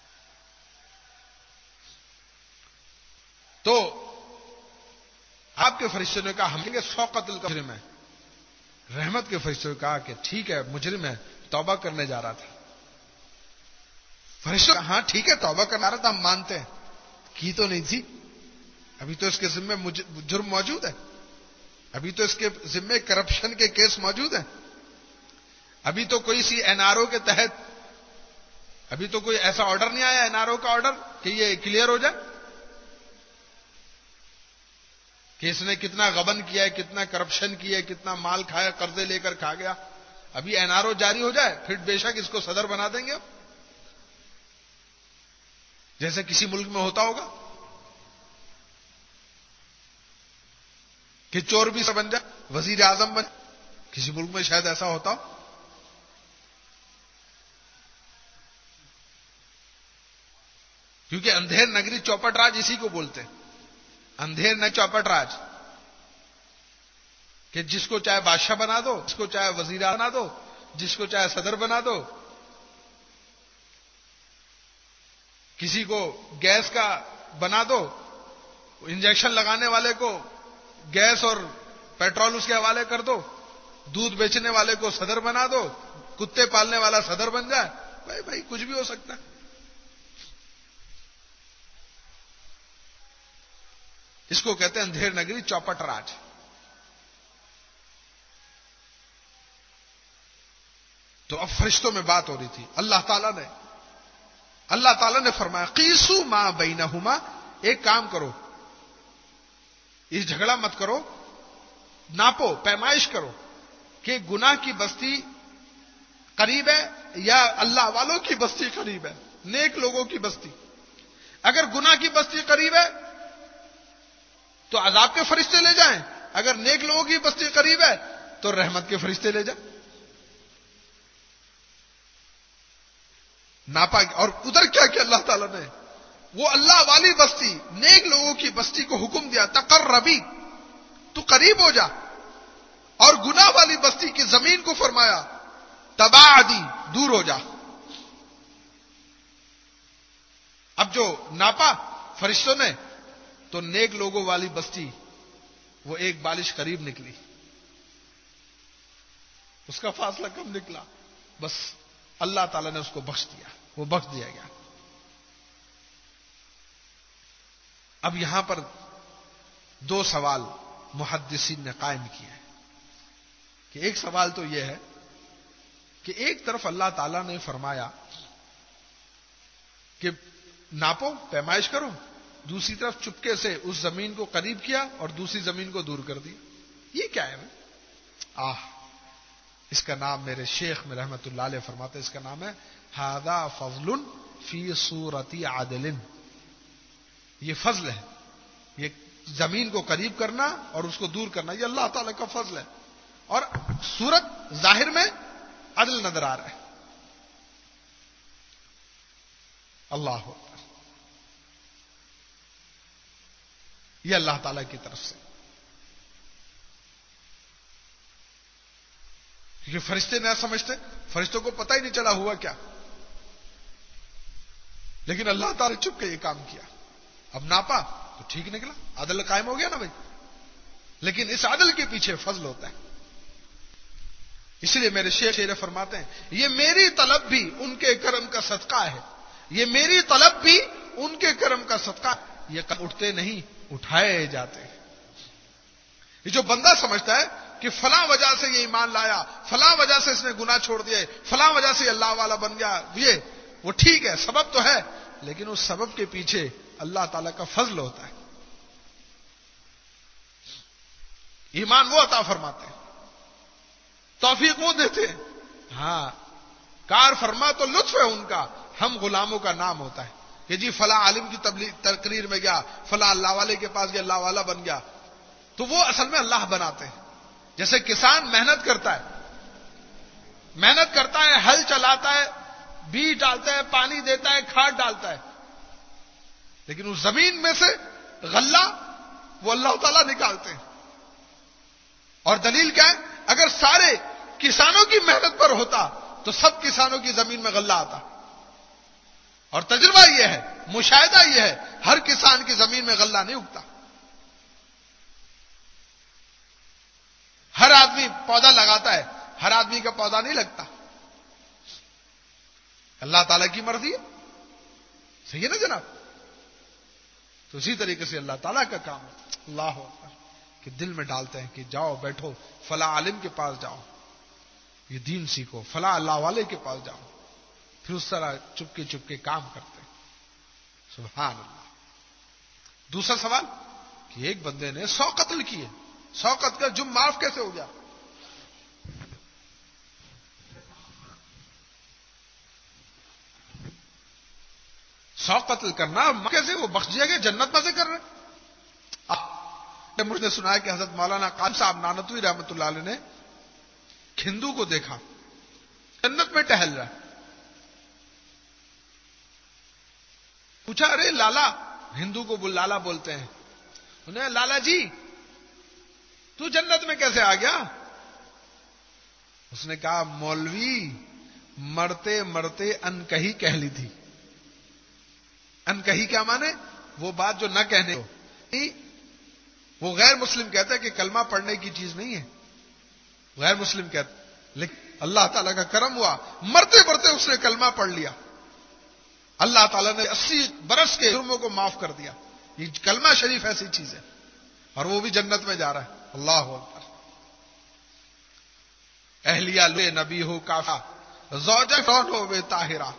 تو آپ کے فرشتے نے کہا ہم لیں گے، سو قتل کا مجرم ہے. رحمت کے فرشتے نے کہا کہ ٹھیک ہے، مجرم ہے، توبہ کرنے جا رہا تھا. فرشتے ہاں ٹھیک ہے، توبہ کرنا رہا تھا، ہم مانتے ہیں. کی تو نہیں تھی، ابھی تو اس کے ذمے جرم موجود ہے، ابھی تو اس کے ذمے کرپشن کے کیس موجود ہیں، ابھی تو کوئی سی این آر او کے تحت ابھی تو کوئی ایسا آرڈر نہیں آیا، این آر او کا آرڈر کہ یہ کلیئر ہو جائے. کہ اس نے کتنا غبن کیا ہے, کتنا کرپشن کیا ہے, کتنا مال کھایا, قرضے لے کر کھا گیا. ابھی این آر او جاری ہو جائے پھر بے شک اس کو صدر بنا دیں گے, جیسے کسی ملک میں ہوتا ہوگا کہ چور بھی بن جائے, وزیر اعظم بن. کسی ملک میں شاید ایسا ہوتا ہو. کیونکہ اندھیر نگری چوپٹ راج اسی کو بولتے ہیں, اندھیر نہ چوپٹ راج, کہ جس کو چاہے بادشاہ بنا دو, جس کو چاہے وزیر اعظم بنا دو, جس کو چاہے صدر بنا دو. کسی کو گیس کا بنا دو, انجیکشن لگانے والے کو گیس اور پیٹرول اس کے حوالے کر دو, دودھ بیچنے والے کو صدر بنا دو, کتے پالنے والا صدر بن جائے. بھائی بھائی کچھ بھی ہو سکتا ہے. اس کو کہتے ہیں اندھیر نگری چوپٹ راج. تو اب فرشتوں میں بات ہو رہی تھی. اللہ تعالیٰ نے اللہ تعالیٰ نے فرمایا قیسو ما بینہما, ایک کام کرو, اس جھگڑا مت کرو, ناپو, پیمائش کرو کہ گناہ کی بستی قریب ہے یا اللہ والوں کی بستی قریب ہے, نیک لوگوں کی بستی. اگر گناہ کی بستی قریب ہے تو عذاب کے فرشتے لے جائیں, اگر نیک لوگوں کی بستی قریب ہے تو رحمت کے فرشتے لے جائیں. ناپا. اور ادھر کیا کہ اللہ تعالیٰ نے وہ اللہ والی بستی, نیک لوگوں کی بستی کو حکم دیا تقربی, تو قریب ہو جا, اور گناہ والی بستی کی زمین کو فرمایا تباعدی, دور ہو جا. اب جو ناپا فرشتوں نے تو نیک لوگوں والی بستی وہ ایک بالش قریب نکلی, اس کا فاصلہ کم نکلا, بس اللہ تعالیٰ نے اس کو بخش دیا, وہ بخش دیا گیا. اب یہاں پر دو سوال محدثین نے قائم کیے ہیں کہ ایک سوال تو یہ ہے کہ ایک طرف اللہ تعالیٰ نے فرمایا کہ ناپو, پیمائش کرو, دوسری طرف چپکے سے اس زمین کو قریب کیا اور دوسری زمین کو دور کر دیا. یہ کیا ہے بھائی؟ آہ, اس کا نام میرے شیخ میں رحمت اللہ علیہ فرماتے ہیں, اس کا نام ہے ھذا فضل فی صورت عدل. یہ فضل ہے, یہ زمین کو قریب کرنا اور اس کو دور کرنا, یہ اللہ تعالی کا فضل ہے. اور صورت ظاہر میں عدل نظر آ رہا ہے. اللہ اکبر, یہ اللہ تعالی کی طرف سے. کیونکہ فرشتے نہ سمجھتے, فرشتوں کو پتہ ہی نہیں چلا ہوا کیا, لیکن اللہ تعالی چپ کے یہ کام کیا. اب ناپا تو ٹھیک نکلا, عدل قائم ہو گیا نا بھائی. لیکن اس عدل کے پیچھے فضل ہوتا ہے. اس لیے میرے شیخ شیر فرماتے ہیں یہ میری طلب بھی ان کے کرم کا صدقہ ہے, یہ میری طلب بھی ان کے کرم کا صدقہ ہے. یہ قدم اٹھتے نہیں, اٹھائے جاتے ہیں. یہ جو بندہ سمجھتا ہے کہ فلاں وجہ سے یہ ایمان لایا, فلاں وجہ سے اس نے گناہ چھوڑ دیے, فلاں وجہ سے اللہ والا بن گیا, یہ وہ ٹھیک ہے, سبب تو ہے, لیکن اس سبب کے پیچھے اللہ تعالیٰ کا فضل ہوتا ہے. ایمان وہ عطا فرماتے ہیں, توفیق وہ دیتے ہیں. ہاں, کار فرما تو لطف ہے ان کا, ہم غلاموں کا نام ہوتا ہے کہ جی فلاں عالم کی تبلیغ تقریر میں گیا, فلاں اللہ والے کے پاس گیا, اللہ والا بن گیا. تو وہ اصل میں اللہ بناتے ہیں. جیسے کسان محنت کرتا ہے, محنت کرتا ہے, ہل چلاتا ہے, بیج ڈالتا ہے, پانی دیتا ہے, کھاد ڈالتا ہے, لیکن اس زمین میں سے غلہ وہ اللہ تعالیٰ نکالتے ہیں. اور دلیل کیا ہے؟ اگر سارے کسانوں کی محنت پر ہوتا تو سب کسانوں کی زمین میں غلہ آتا. اور تجربہ یہ ہے, مشاہدہ یہ ہے, ہر کسان کی زمین میں غلہ نہیں اگتا. ہر آدمی پودا لگاتا ہے, ہر آدمی کا پودا نہیں لگتا. اللہ تعالیٰ کی مرضی ہے, صحیح ہے نا جناب. تو اسی طریقے سے اللہ تعالیٰ کا کام ہے. اللہ اکبر, کہ دل میں ڈالتے ہیں کہ جاؤ بیٹھو فلاں عالم کے پاس جاؤ, یہ دین سیکھو, فلاں اللہ والے کے پاس جاؤ, پھر اس طرح چپکے چپکے کام کرتے ہیں. سبحان اللہ. دوسرا سوال کہ ایک بندے نے سو قتل کیے، سو قتل کا جرم معاف کیسے ہو گیا؟ سو قتل کرنا کیسے وہ بخش دیا گیا؟ جنت میں سے کر رہے؟ مجھ نے سنا ہے کہ حضرت مولانا قاسم صاحب نانوتوی رحمۃ اللہ علیہ نے ہندو کو دیکھا جنت میں ٹہل رہا، پوچھا ارے لالا، ہندو کو بول لالا بولتے ہیں، انہیں لالا جی تو جنت میں کیسے آ گیا؟ اس نے کہا مولوی مرتے مرتے انکہی کہہ لی تھی۔ انکہی کیا مانے؟ وہ بات جو نہ کہنے ہو۔ وہ غیر مسلم کہتا ہے کہ کلمہ پڑھنے کی چیز نہیں ہے، غیر مسلم کہتا ہے، لیکن اللہ تعالیٰ کا کرم ہوا مرتے مرتے اس نے کلمہ پڑھ لیا، اللہ تعالیٰ نے اسی برس کے جرموں کو معاف کر دیا۔ یہ کلمہ شریف ایسی چیز ہے، اور وہ بھی جنت میں جا رہا ہے۔ اللہ اکبر۔ اہلیہ لے نبی ہو کافا زوجہ کون ہو بے طاہرہ،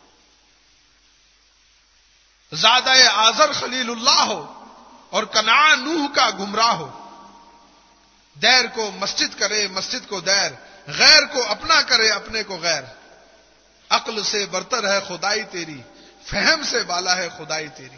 زادہ آزر خلیل اللہ ہو اور کنعان نوح کا گمراہ ہو، دیر کو مسجد کرے مسجد کو دیر، غیر کو اپنا کرے اپنے کو غیر، عقل سے برتر ہے خدائی تیری، فہم سے بالا ہے خدائی تیری۔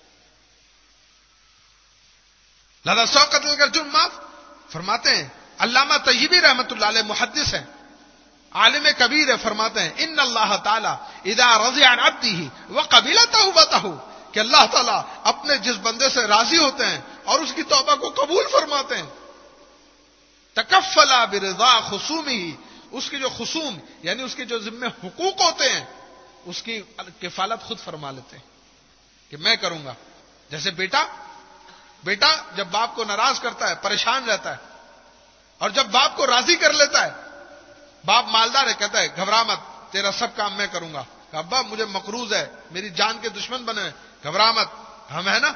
لہذا سو قتل کا جرم معاف فرماتے ہیں۔ علامہ طیبی رحمۃ اللہ علیہ محدث ہیں، عالم کبیر ہے، فرماتے ہیں ان اللہ تعالی اذا رضی عن عبدہ وقبل توبتہ، کہ اللہ تعالیٰ اپنے جس بندے سے راضی ہوتے ہیں اور اس کی توبہ کو قبول فرماتے ہیں، تکفلا برضا خصومہ، اس کے جو خصوم یعنی اس کے جو ذمہ حقوق ہوتے ہیں اس کی کفالت خود فرما لیتے ہیں کہ میں کروں گا۔ جیسے بیٹا بیٹا جب باپ کو ناراض کرتا ہے پریشان رہتا ہے، اور جب باپ کو راضی کر لیتا ہے، باپ مالدار ہے کہتا ہے گھبرا مت تیرا سب کام میں کروں گا، کہ ابا مجھے مقروض ہے، میری جان کے دشمن بنے، گھبرا مت، ہم ہے نا۔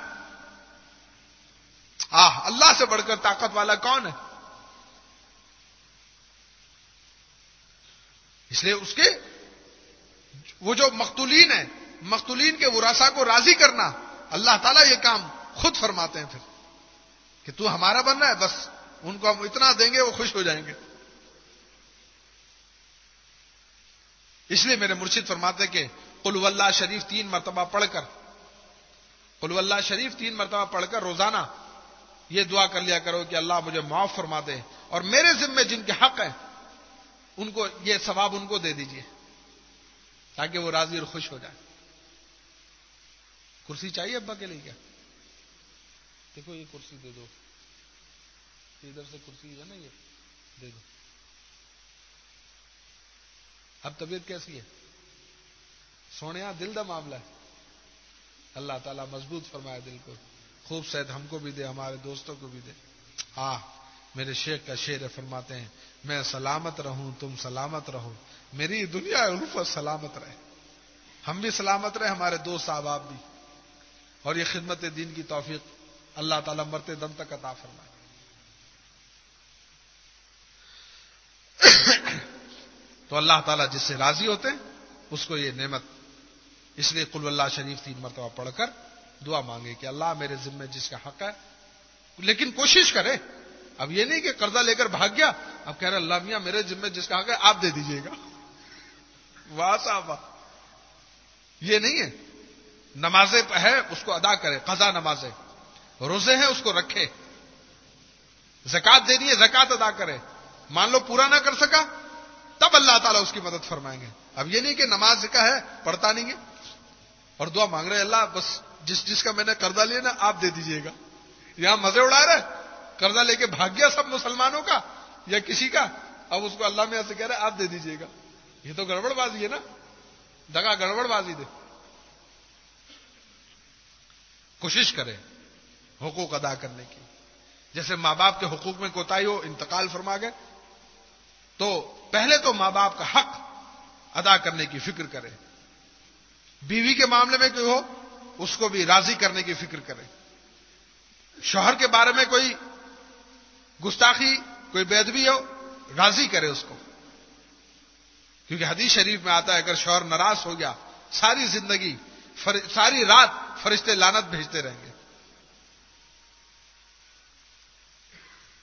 آہ اللہ سے بڑھ کر طاقت والا کون ہے؟ اس لیے اس کے وہ جو مقتولین ہیں، مقتولین کے ورثاء کو راضی کرنا، اللہ تعالیٰ یہ کام خود فرماتے ہیں پھر کہ تو ہمارا بننا ہے، بس ان کو ہم اتنا دیں گے وہ خوش ہو جائیں گے۔ اس لیے میرے مرشد فرماتے کہ قل واللہ شریف تین مرتبہ پڑھ کر قل واللہ شریف تین مرتبہ پڑھ کر روزانہ یہ دعا کر لیا کرو کہ اللہ مجھے معاف فرما دے، اور میرے ذمے جن کے حق ہیں ان کو یہ ثواب ان کو دے دیجئے تاکہ وہ راضی اور خوش ہو جائے۔ کرسی چاہیے ابا کے لیے؟ کیا دیکھو یہ کرسی دے دو، ادھر سے کرسی ہے نا، یہ دے دو۔ اب طبیعت کیسی ہے؟ سونے دل دا معاملہ ہے، اللہ تعالیٰ مضبوط فرمائے دل کو، خوب صحت ہم کو بھی دے، ہمارے دوستوں کو بھی دے۔ آہ میرے شیخ کا شعر فرماتے ہیں میں سلامت رہوں تم سلامت رہو، میری دنیا الفت سلامت رہے، ہم بھی سلامت رہے، ہمارے دوست احباب بھی، اور یہ خدمت دین کی توفیق اللہ تعالیٰ مرتے دم تک عطا فرمائے۔ تو اللہ تعالیٰ جس سے راضی ہوتے ہیں اس کو یہ نعمت، اس لیے قل واللہ شریف تین مرتبہ پڑھ کر دعا مانگے کہ اللہ میرے ذمہ جس کا حق ہے، لیکن کوشش کرے، اب یہ نہیں کہ قرضہ لے کر بھاگ گیا اب کہہ رہا اللہ میاں میرے ذمہ جس کا حق ہے آپ دے دیجئے گا، واہ صاحب، یہ نہیں ہے۔ نمازیں ہے اس کو ادا کرے، قضا نمازیں، روزے ہیں اس کو رکھے، زکات دینی ہے زکات ادا کرے، مان لو پورا نہ کر سکا تب اللہ تعالیٰ اس کی مدد فرمائیں گے۔ اب یہ نہیں کہ نماز کا ہے پڑھتا نہیں ہے اور دعا مانگ رہے اللہ بس جس جس کا میں نے قرضہ لیا نا آپ دے دیجئے گا، یہاں مزے اڑا رہے، قرضہ لے کے بھاگ گیا سب مسلمانوں کا یا کسی کا، اب اس کو اللہ میں سے کہہ رہے آپ دے دیجئے گا، یہ تو گڑبڑ بازی ہے نا، دگا گڑبڑ بازی دے۔ کوشش کرے حقوق ادا کرنے کی، جیسے ماں باپ کے حقوق میں کوتاہی ہو، انتقال فرما گئے تو پہلے تو ماں باپ کا حق ادا کرنے کی فکر کرے، بیوی کے معاملے میں کوئی ہو اس کو بھی راضی کرنے کی فکر کرے، شوہر کے بارے میں کوئی گستاخی کوئی بے ادبی ہو راضی کرے اس کو، کیونکہ حدیث شریف میں آتا ہے اگر شوہر ناراض ہو گیا ساری زندگی فر... ساری رات فرشتے لعنت بھیجتے رہیں گے۔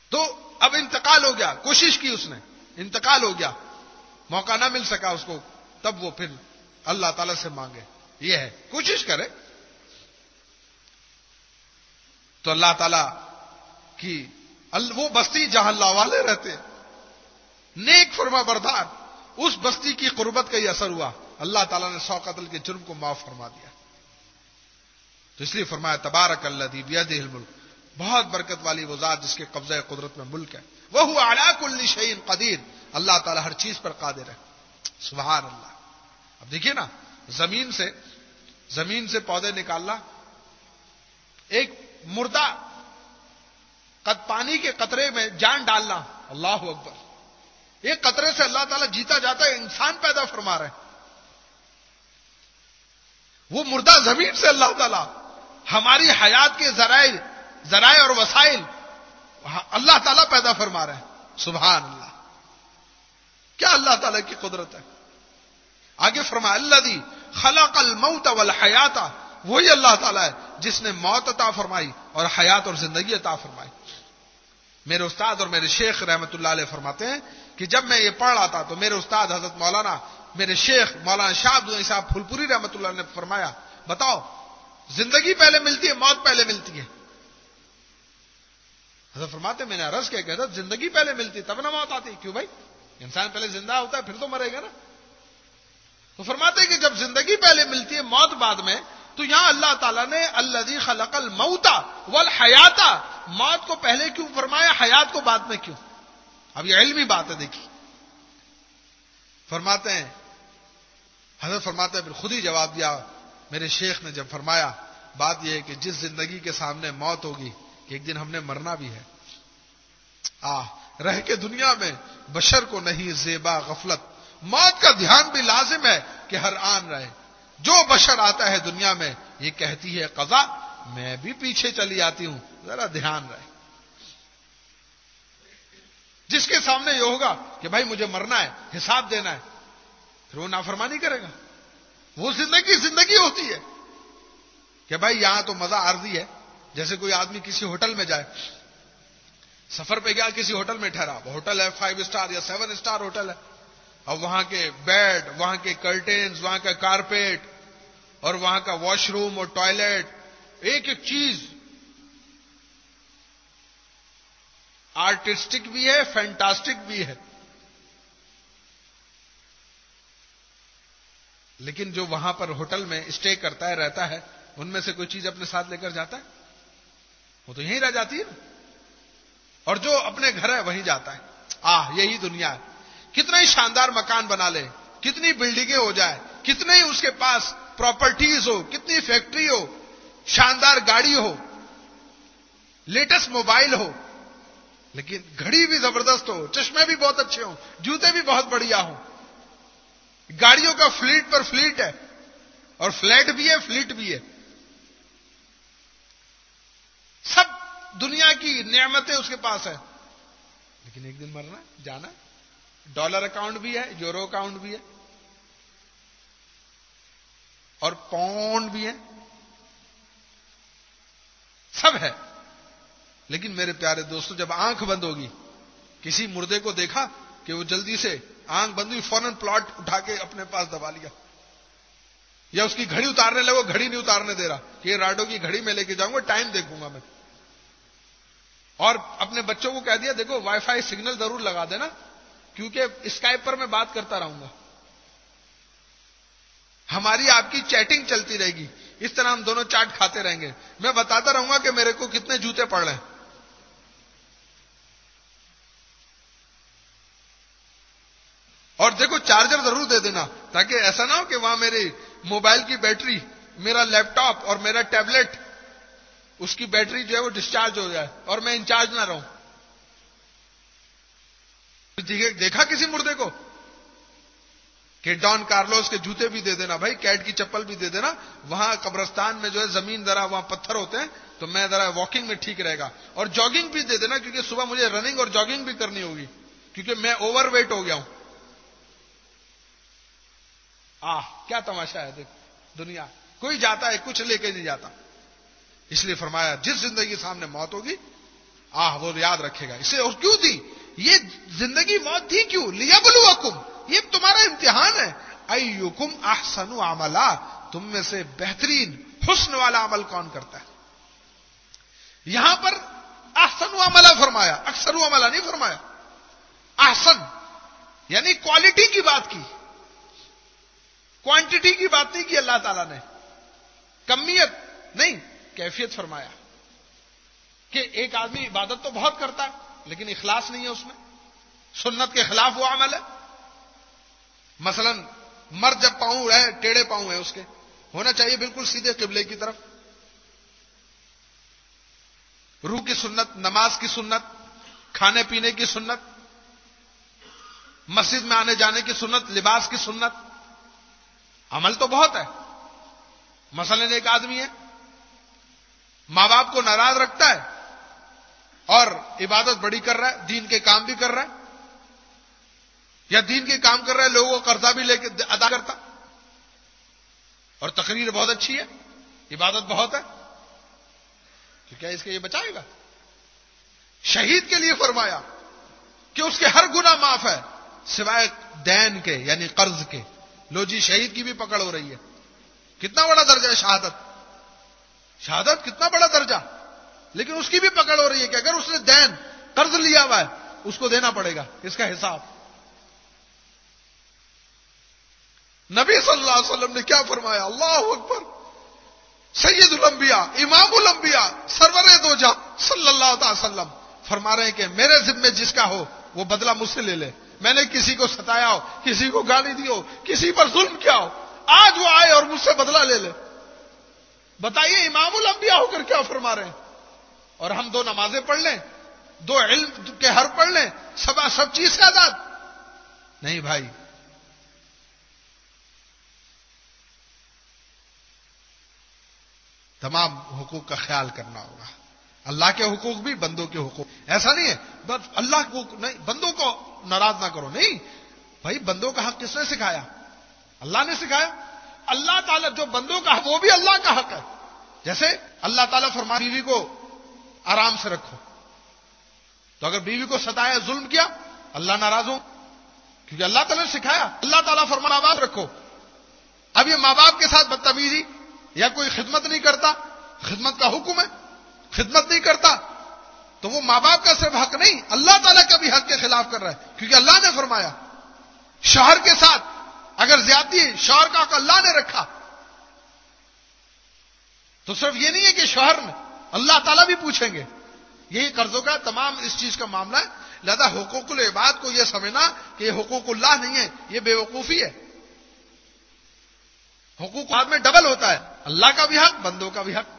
تو اب انتقال ہو گیا، کوشش کی اس نے، انتقال ہو گیا، موقع نہ مل سکا اس کو، تب وہ پھر اللہ تعالی سے مانگے. یہ ہے، کوشش کرے. تو اللہ تعالی کی وہ بستی جہاں اللہ والے رہتے، نیک فرما بردار، اس بستی کی قربت کا یہ اثر ہوا، اللہ تعالیٰ نے سو قتل کے جرم کو معاف فرما دیا. تو اس لیے فرمایا تبارک الذی بیدہ الملک، بہت برکت والی وہ ذات جس کے قبضہ قدرت میں ملک ہے. وہو علی کل شیء قدیر، اللہ تعالیٰ ہر چیز پر قادر ہے. سبحان اللہ. اب دیکھیے نا، زمین سے زمین سے پودے نکالنا، ایک مردہ قد پانی کے قطرے میں جان ڈالنا، اللہ اکبر. ایک قطرے سے اللہ تعالیٰ جیتا جاتا ہے، انسان پیدا فرما رہے ہیں. وہ مردہ زمین سے اللہ تعالیٰ ہماری حیات کے ذرائع ذرائع اور وسائل اللہ تعالیٰ پیدا فرما رہے ہیں. سبحان اللہ. کیا اللہ تعالیٰ کی قدرت ہے. آگے فرمایا الذی خلق الموت والحیات، وہی اللہ تعالیٰ ہے جس نے موت عطا فرمائی اور حیات اور زندگی عطا فرمائی. میرے استاد اور میرے شیخ رحمت اللہ علیہ فرماتے ہیں کہ جب میں یہ پڑھ رہا تھا تو میرے استاد حضرت مولانا میرے شیخ مولانا شاہ عبدالغنی صاحب پھولپوری رحمت اللہ نے فرمایا، بتاؤ زندگی پہلے ملتی ہے موت پہلے ملتی ہے؟ حضرت فرماتے میں نے عرض کیا کہ حضرت زندگی پہلے ملتی تب نہ موت آتی. کیوں بھائی؟ انسان پہلے زندہ ہوتا ہے پھر تو مرے گا نا. تو فرماتے ہیں کہ جب زندگی پہلے ملتی ہے موت بعد میں، تو یہاں اللہ تعالیٰ نے الذی خلق الموت والحیات، موت کو پہلے کیوں فرمایا، حیات کو بعد میں کیوں؟ اب یہ علمی بات ہے. دیکھیے فرماتے ہیں، حضرت فرماتے ہیں پھر خود ہی جواب دیا میرے شیخ نے جب فرمایا، بات یہ ہے کہ جس زندگی کے سامنے موت ہوگی کہ ایک دن ہم نے مرنا بھی ہے. آہ رہ کے دنیا میں بشر کو نہیں زیبا غفلت، موت کا دھیان بھی لازم ہے کہ ہر آن رہے. جو بشر آتا ہے دنیا میں یہ کہتی ہے قضا، میں بھی پیچھے چلی آتی ہوں، ذرا دھیان رہے. جس کے سامنے یہ ہوگا کہ بھائی مجھے مرنا ہے، حساب دینا ہے، پھر وہ نافرمانی کرے گا. وہ زندگی زندگی ہوتی ہے کہ بھائی یہاں تو مزہ عارضی ہے. جیسے کوئی آدمی کسی ہوٹل میں جائے، سفر پہ گیا، کسی ہوٹل میں ٹھہرا، وہ ہوٹل ہے فائیو اسٹار یا سیون اسٹار ہوٹل ہے، اور وہاں کے بیڈ، وہاں کے کرٹنز، وہاں کا کارپیٹ اور وہاں کا واش روم اور ٹوائلٹ، ایک ایک چیز آرٹسٹک بھی ہے، فینٹاسٹک بھی ہے. لیکن جو وہاں پر ہوٹل میں اسٹے کرتا ہے، رہتا ہے، ان میں سے کوئی چیز اپنے ساتھ لے کر جاتا ہے؟ وہ تو یہیں رہ جاتی ہے نا. اور جو اپنے گھر ہے وہیں جاتا ہے. آہ یہی دنیا ہے. کتنا ہی شاندار مکان بنا لے، کتنی بلڈنگیں ہو جائے، کتنے ہی اس کے پاس پراپرٹیز ہو، کتنی فیکٹری ہو، شاندار گاڑی ہو، لیٹسٹ موبائل ہو، لیکن گھڑی بھی زبردست ہو، چشمے بھی بہت اچھے ہوں، جوتے بھی بہت بڑھیا ہوں، گاڑیوں کا فلیٹ پر فلیٹ ہے، اور فلیٹ بھی ہے فلیٹ بھی ہے، سب دنیا کی نعمتیں اس کے پاس ہے، لیکن ایک دن مرنا جانا. ڈالر اکاؤنٹ بھی ہے، یورو اکاؤنٹ بھی ہے، اور پاؤنڈ بھی ہے، سب ہے. لیکن میرے پیارے دوستو، جب آنکھ بند ہوگی، کسی مردے کو دیکھا کہ وہ جلدی سے آنکھ بند ہوئی فوراً پلاٹ اٹھا کے اپنے پاس دبا لیا، یا اس کی گھڑی اتارنے لگو، گھڑی نہیں اتارنے دے رہا کہ یہ راڈو کی گھڑی میں لے کے جاؤں گا، ٹائم دیکھوں گا میں. اور اپنے بچوں کو کہہ دیا دیکھو وائی فائی سگنل ضرور لگا دینا کیونکہ اسکائپ پر میں بات کرتا رہوں گا، ہماری آپ کی چیٹنگ چلتی رہے گی، اس طرح ہم دونوں چاٹ کھاتے رہیں گے، میں بتاتا رہوں گا کہ میرے کو کتنے جوتے پڑ رہے ہیں. اور دیکھو چارجر ضرور دے دینا تاکہ ایسا نہ ہو کہ وہاں میری موبائل کی بیٹری، میرا لیپ ٹاپ اور میرا ٹیبلٹ، اس کی بیٹری جو ہے وہ ڈسچارج ہو جائے اور میں انچارج نہ رہوں. دیکھا کسی مردے کو کہ ڈان کارلوس کے جوتے بھی دے دینا، بھائی کیٹ کی چپل بھی دے دینا، وہاں قبرستان میں جو ہے زمین ذرا وہاں پتھر ہوتے ہیں تو میں ذرا واکنگ میں ٹھیک رہے گا، اور جاگنگ بھی دے دینا کیونکہ صبح مجھے رننگ اور جاگنگ بھی کرنی ہوگی کیونکہ میں اوور ویٹ ہو گیا ہوں. آہ کیا تماشا ہے، دیکھ دنیا کوئی جاتا ہے کچھ لے کے نہیں جاتا. اس لیے فرمایا جس زندگی کے سامنے موت ہوگی آہ وہ یاد رکھے گا اسے. اور کیوں دی یہ زندگی موت تھی کیوں؟ لیبلوکم، یہ تمہارا امتحان ہے. ایکم احسن عملا، تم میں سے بہترین حسن والا عمل کون کرتا ہے. یہاں پر احسن عملا فرمایا، اکثر عملا نہیں فرمایا. احسن یعنی کوالٹی کی بات کی، کوانٹٹی کی بات نہیں کی اللہ تعالیٰ نے، کمیت نہیں، کیفیت فرمایا. کہ ایک آدمی عبادت تو بہت کرتا ہے لیکن اخلاص نہیں ہے اس میں، سنت کے خلاف وہ عمل ہے. مثلا مرد جب پاؤں ہے ٹیڑھے پاؤں ہیں اس کے، ہونا چاہیے بالکل سیدھے قبلے کی طرف. روح کی سنت، نماز کی سنت، کھانے پینے کی سنت، مسجد میں آنے جانے کی سنت، لباس کی سنت، عمل تو بہت ہے. مثلا ایک آدمی ہے ماں باپ کو ناراض رکھتا ہے اور عبادت بڑی کر رہا ہے، دین کے کام بھی کر رہا ہے، یا دین کے کام کر رہا ہے لوگوں کو قرضہ بھی لے کے ادا کرتا، اور تقریر بہت اچھی ہے، عبادت بہت ہے، تو کیا اس کے یہ بچائے گا؟ شہید کے لیے فرمایا کہ اس کے ہر گناہ معاف ہے سوائے دین کے یعنی قرض کے. لو جی شہید کی بھی پکڑ ہو رہی ہے. کتنا بڑا درجہ ہے شہادت، شہادت کتنا بڑا درجہ، لیکن اس کی بھی پکڑ ہو رہی ہے کہ اگر اس نے دین قرض لیا ہوا ہے اس کو دینا پڑے گا اس کا حساب. نبی صلی اللہ علیہ وسلم نے کیا فرمایا؟ اللہ اکبر، سید الانبیاء، امام الانبیاء، سرور دو جہاں صلی اللہ تعالی وسلم فرما رہے ہیں کہ میرے ذمے جس کا ہو وہ بدلہ مجھ سے لے لے. میں نے کسی کو ستایا ہو، کسی کو گالی دی ہو، کسی پر ظلم کیا ہو، آج وہ آئے اور مجھ سے بدلہ لے لے. بتائیے امام الانبیاء ہو کر کیا فرما رہے ہیں. اور ہم دو نمازیں پڑھ لیں، دو علم کے حرف پڑھ لیں، سب سب چیز کا آزاد نہیں بھائی. تمام حقوق کا خیال کرنا ہوگا. اللہ کے حقوق بھی، بندوں کے حقوق. ایسا نہیں ہے بس اللہ کو نہیں، بندوں کو ناراض نہ کرو، نہیں بھائی. بندوں کا حق کس نے سکھایا؟ اللہ نے سکھایا. اللہ تعالیٰ جو بندوں کا حق وہ بھی اللہ کا حق ہے. جیسے اللہ تعالیٰ فرمایا بیوی کو آرام سے رکھو، تو اگر بیوی کو ستایا، ظلم کیا، اللہ ناراض ہو کیونکہ اللہ تعالیٰ نے سکھایا. اللہ تعالیٰ فرمایا ماں باپ رکھو. اب یہ ماں باپ کے ساتھ بدتمیزی یا کوئی خدمت نہیں کرتا، خدمت کا حکم ہے، خدمت نہیں کرتا تو وہ ماں باپ کا صرف حق نہیں اللہ تعالیٰ کا بھی حق کے خلاف کر رہا ہے. کیونکہ اللہ نے فرمایا شوہر کے ساتھ اگر زیادتی ہے، شوہر کا حق اللہ نے رکھا، تو صرف یہ نہیں ہے کہ شوہر نے، اللہ تعالیٰ بھی پوچھیں گے. یہی قرضوں کا تمام اس چیز کا معاملہ ہے. لہذا حقوق العباد کو یہ سمجھنا کہ یہ حقوق اللہ نہیں ہے، یہ بے وقوفی ہے. حقوق بعد میں ڈبل ہوتا ہے، اللہ کا بھی حق، بندوں کا بھی حق.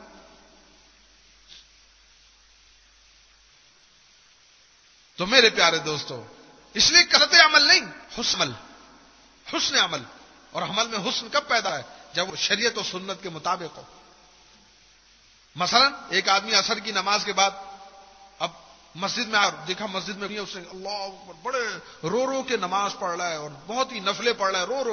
تو میرے پیارے دوستو، اس لیے کرتے عمل نہیں، حسن عمل، حسن عمل. اور عمل میں حسن کب پیدا ہے؟ جب وہ شریعت و سنت کے مطابق ہو. مثلا ایک آدمی عصر کی نماز کے بعد اب مسجد میں آ دیکھا، مسجد میں بھی اس نے اللہ اکبر بڑے رو رو کے نماز پڑھ رہا ہے اور بہت ہی نفلیں پڑھ رہا ہے، رو رو.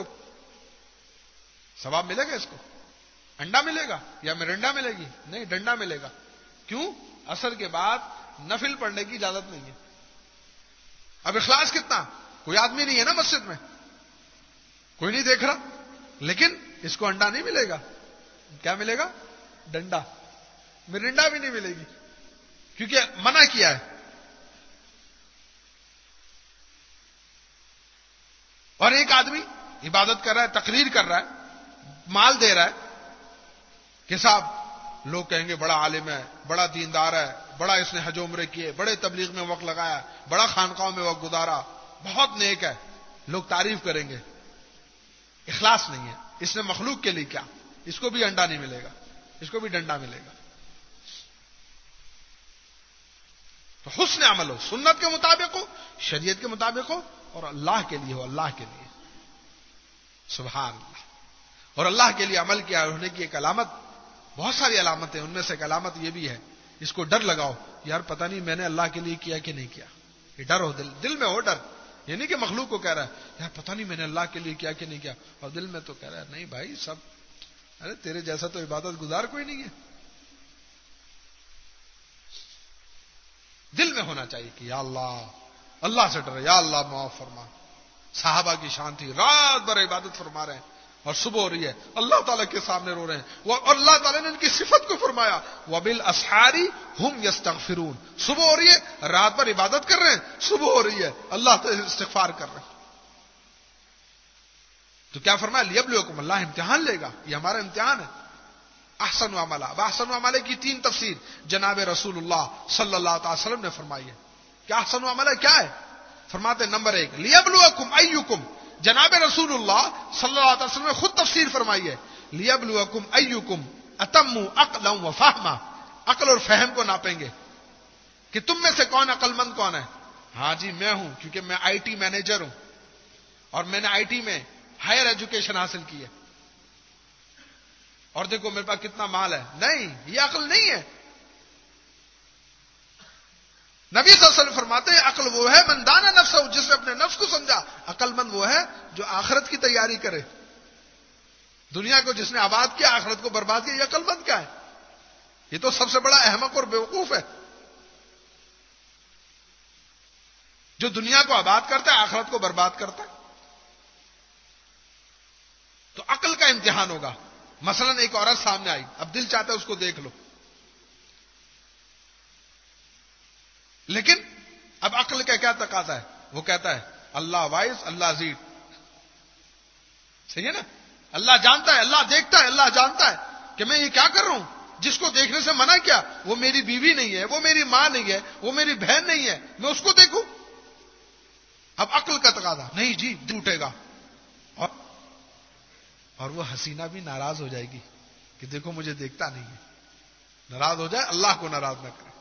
ثواب ملے گا اس کو؟ انڈا ملے گا یا مرنڈا ملے گی؟ نہیں، ڈنڈا ملے گا. کیوں؟ عصر کے بعد نفل پڑھنے کی اجازت نہیں ہے. اب اخلاص کتنا؟ کوئی آدمی نہیں ہے نا مسجد میں، کوئی نہیں دیکھ رہا، لیکن اس کو انڈا نہیں ملے گا. کیا ملے گا؟ ڈنڈا. مرنڈا بھی نہیں ملے گی کیونکہ منع کیا ہے. اور ایک آدمی عبادت کر رہا ہے، تقریر کر رہا ہے، مال دے رہا ہے کہ صاحب لوگ کہیں گے بڑا عالم ہے، بڑا دیندار ہے، بڑا اس نے حج عمرے کیے، بڑے تبلیغ میں وقت لگایا، بڑا خانقاہوں میں وقت گزارا، بہت نیک ہے، لوگ تعریف کریں گے. اخلاص نہیں ہے. اس نے مخلوق کے لیے کیا؟ اس کو بھی انڈا نہیں ملے گا، اس کو بھی ڈنڈا ملے گا. تو حسن عمل ہو، سنت کے مطابق ہو، شریعت کے مطابق ہو، اور اللہ کے لیے ہو، اللہ کے لیے. سبحان اللہ. اور اللہ کے لیے عمل کیا ہونے کی ایک علامت، بہت ساری علامتیں، ان میں سے ایک علامت یہ بھی ہے، اس کو ڈر لگاؤ، یار پتہ نہیں میں نے اللہ کے لیے کیا کہ نہیں کیا. یہ ڈر ہو، دل دل میں ہو ڈر. یہ نہیں کہ مخلوق کو کہہ رہا ہے یار پتہ نہیں میں نے اللہ کے لیے کیا کہ نہیں کیا، اور دل میں تو کہہ رہا ہے نہیں بھائی سب، ارے تیرے جیسا تو عبادت گزار کوئی نہیں ہے. دل میں ہونا چاہیے کہ یا اللہ اللہ سے ڈرے، یا اللہ معاف فرما. صحابہ کی شان تھی، رات بھر عبادت فرما رہے ہیں اور صبح ہو رہی ہے اللہ تعالیٰ کے سامنے رو رہے ہیں. وہ اللہ تعالیٰ نے ان کی صفت کو فرمایا وَبِالْأَسْحَارِ هُمْ يَسْتَغْفِرُونَ. صبح ہو رہی ہے، رات بھر عبادت کر رہے ہیں، صبح ہو رہی ہے اللہ سے استغفار کر رہے ہیں. تو کیا فرمایا لیبلوکم، اللہ امتحان لے گا، یہ ہمارا امتحان ہے. احسن و عملہ، اب احسن و عملہ کی تین تفسیر جناب رسول اللہ صلی اللہ تعالی وسلم نے فرمائی ہے. کیا احسن و عملہ کیا ہے؟ فرماتے نمبر ایک لیبلوکم ایکم. جناب رسول اللہ صلی اللہ علیہ وسلم نے خود تفسیر فرمائی ہے لیبلوکم ایکم اتم عقلا و فہما. عقل اور فہم کو ناپیں گے کہ تم میں سے کون عقل مند کون ہے. ہاں جی میں ہوں، کیونکہ میں آئی ٹی مینیجر ہوں اور میں نے آئی ٹی میں ہائر ایجوکیشن حاصل کی ہے، اور دیکھو میرے پاس کتنا مال ہے. نہیں، یہ عقل نہیں ہے. نبی صلی اللہ علیہ وسلم فرماتے ہیں عقل وہ ہے من دانا نفسہ، جس نے اپنے نفس کو سمجھا. عقل مند وہ ہے جو آخرت کی تیاری کرے. دنیا کو جس نے آباد کیا، آخرت کو برباد کیا، یہ عقل مند کیا ہے؟ یہ تو سب سے بڑا احمق اور بیوقوف ہے جو دنیا کو آباد کرتا ہے، آخرت کو برباد کرتا ہے. تو عقل کا امتحان ہوگا. مثلا ایک عورت سامنے آئی، اب دل چاہتا ہے اس کو دیکھ لو، لیکن اب عقل کا کیا تقاضا ہے؟ وہ کہتا ہے اللہ وائز، اللہ عزیز. صحیح ہے نا؟ اللہ جانتا ہے، اللہ دیکھتا ہے، اللہ جانتا ہے کہ میں یہ کیا کر رہا ہوں. جس کو دیکھنے سے منع کیا وہ میری بیوی نہیں ہے، وہ میری ماں نہیں ہے، وہ میری بہن نہیں ہے، میں اس کو دیکھوں. اب عقل کا تقاضا نہیں جی، ٹوٹے گا. اور اور وہ حسینہ بھی ناراض ہو جائے گی کہ دیکھو مجھے دیکھتا نہیں ہے. ناراض ہو جائے، اللہ کو ناراض نہ کرے.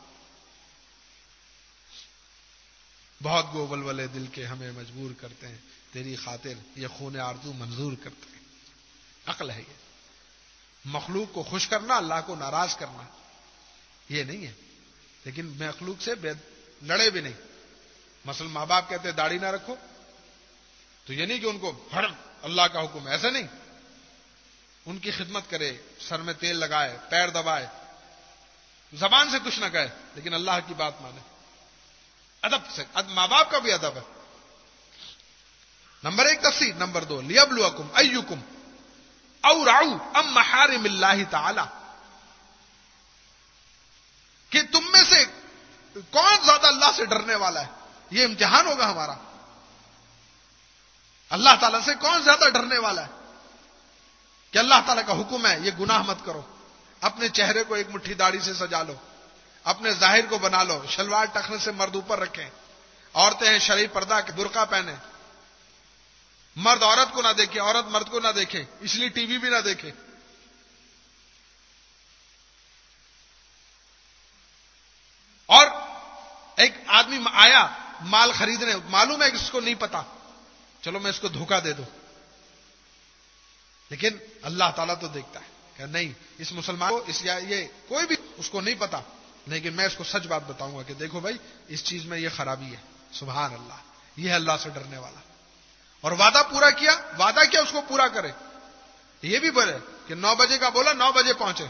بہت گو ولولے دل کے ہمیں مجبور کرتے ہیں، تیری خاطر یہ خون آرزو منظور کرتے ہیں. عقل ہے یہ. مخلوق کو خوش کرنا، اللہ کو ناراض کرنا یہ نہیں ہے. لیکن مخلوق سے بے لڑے بھی نہیں. مثلا ماں باپ کہتے ہیں داڑھی نہ رکھو، تو یہ نہیں کہ ان کو ہر اللہ کا حکم، ایسا نہیں. ان کی خدمت کرے، سر میں تیل لگائے، پیر دبائے، زبان سے کچھ نہ کہے، لیکن اللہ کی بات مانے. ادب سے، ماں باپ کا بھی ادب ہے. نمبر ایک تفسیر. نمبر دو لیبلوکم ایکم اورع ام محارم اللہ تعالی، کہ تم میں سے کون زیادہ اللہ سے ڈرنے والا ہے. یہ امتحان ہوگا ہمارا. اللہ تعالیٰ سے کون زیادہ ڈرنے والا ہے کہ اللہ تعالیٰ کا حکم ہے یہ گناہ مت کرو. اپنے چہرے کو ایک مٹھی داڑھی سے سجا لو، اپنے ظاہر کو بنا لو، شلوار ٹخنے سے مرد اوپر رکھیں. عورتیں ہیں شرعی پردہ کے برقع پہنے. مرد عورت کو نہ دیکھے، عورت مرد کو نہ دیکھے، اس لیے ٹی وی بھی نہ دیکھے. اور ایک آدمی آیا مال خریدنے، معلوم ہے کہ اس کو نہیں پتا، چلو میں اس کو دھوکہ دے دوں، لیکن اللہ تعالیٰ تو دیکھتا ہے کہ نہیں، اس مسلمان کو اس یا یہ کوئی بھی اس کو نہیں پتا، لیکن میں اس کو سچ بات بتاؤں گا کہ دیکھو بھائی اس چیز میں یہ خرابی ہے. سبحان اللہ. یہ ہے اللہ سے ڈرنے والا. اور وعدہ پورا کیا، وعدہ کیا اس کو پورا کرے. یہ بھی بولے کہ نو بجے کا بولا نو بجے پہنچے.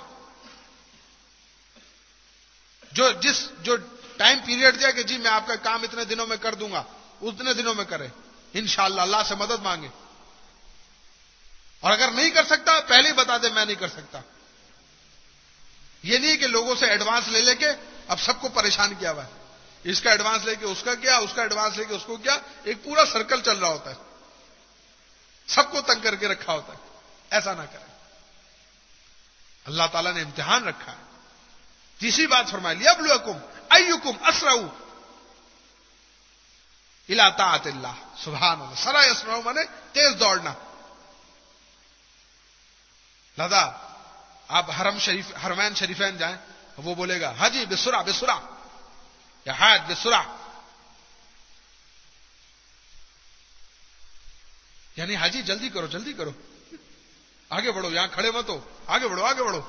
جو جس جو ٹائم پیریڈ دیا کہ جی میں آپ کا کام اتنے دنوں میں کر دوں گا، اتنے دنوں میں کرے انشاءاللہ. اللہ سے مدد مانگے. اور اگر نہیں کر سکتا پہلے ہی بتا دے میں نہیں کر سکتا. یہ نہیں کہ لوگوں سے ایڈوانس لے لے کے اب سب کو پریشان کیا ہوا ہے. اس کا ایڈوانس لے کے اس کا کیا، اس کا ایڈوانس لے کے اس کو کیا، ایک پورا سرکل چل رہا ہوتا ہے، سب کو تنگ کر کے رکھا ہوتا ہے. ایسا نہ کریں. اللہ تعالیٰ نے امتحان رکھا ہے. تیسری بات فرمائی لیبلوکم ایکم اسرع الی طاعت اللہ. سبحان اللہ. سرا اسرع مانے تیز دوڑنا. لہذا آپ حرم شریف حرمین شریفین جائیں، وہ بولے گا حاجی بسرعہ بسرعہ یا حاج بسرعہ، یعنی حاجی جلدی کرو جلدی کرو، آگے بڑھو، یہاں کھڑے مت ہو، آگے بڑھو آگے بڑھو.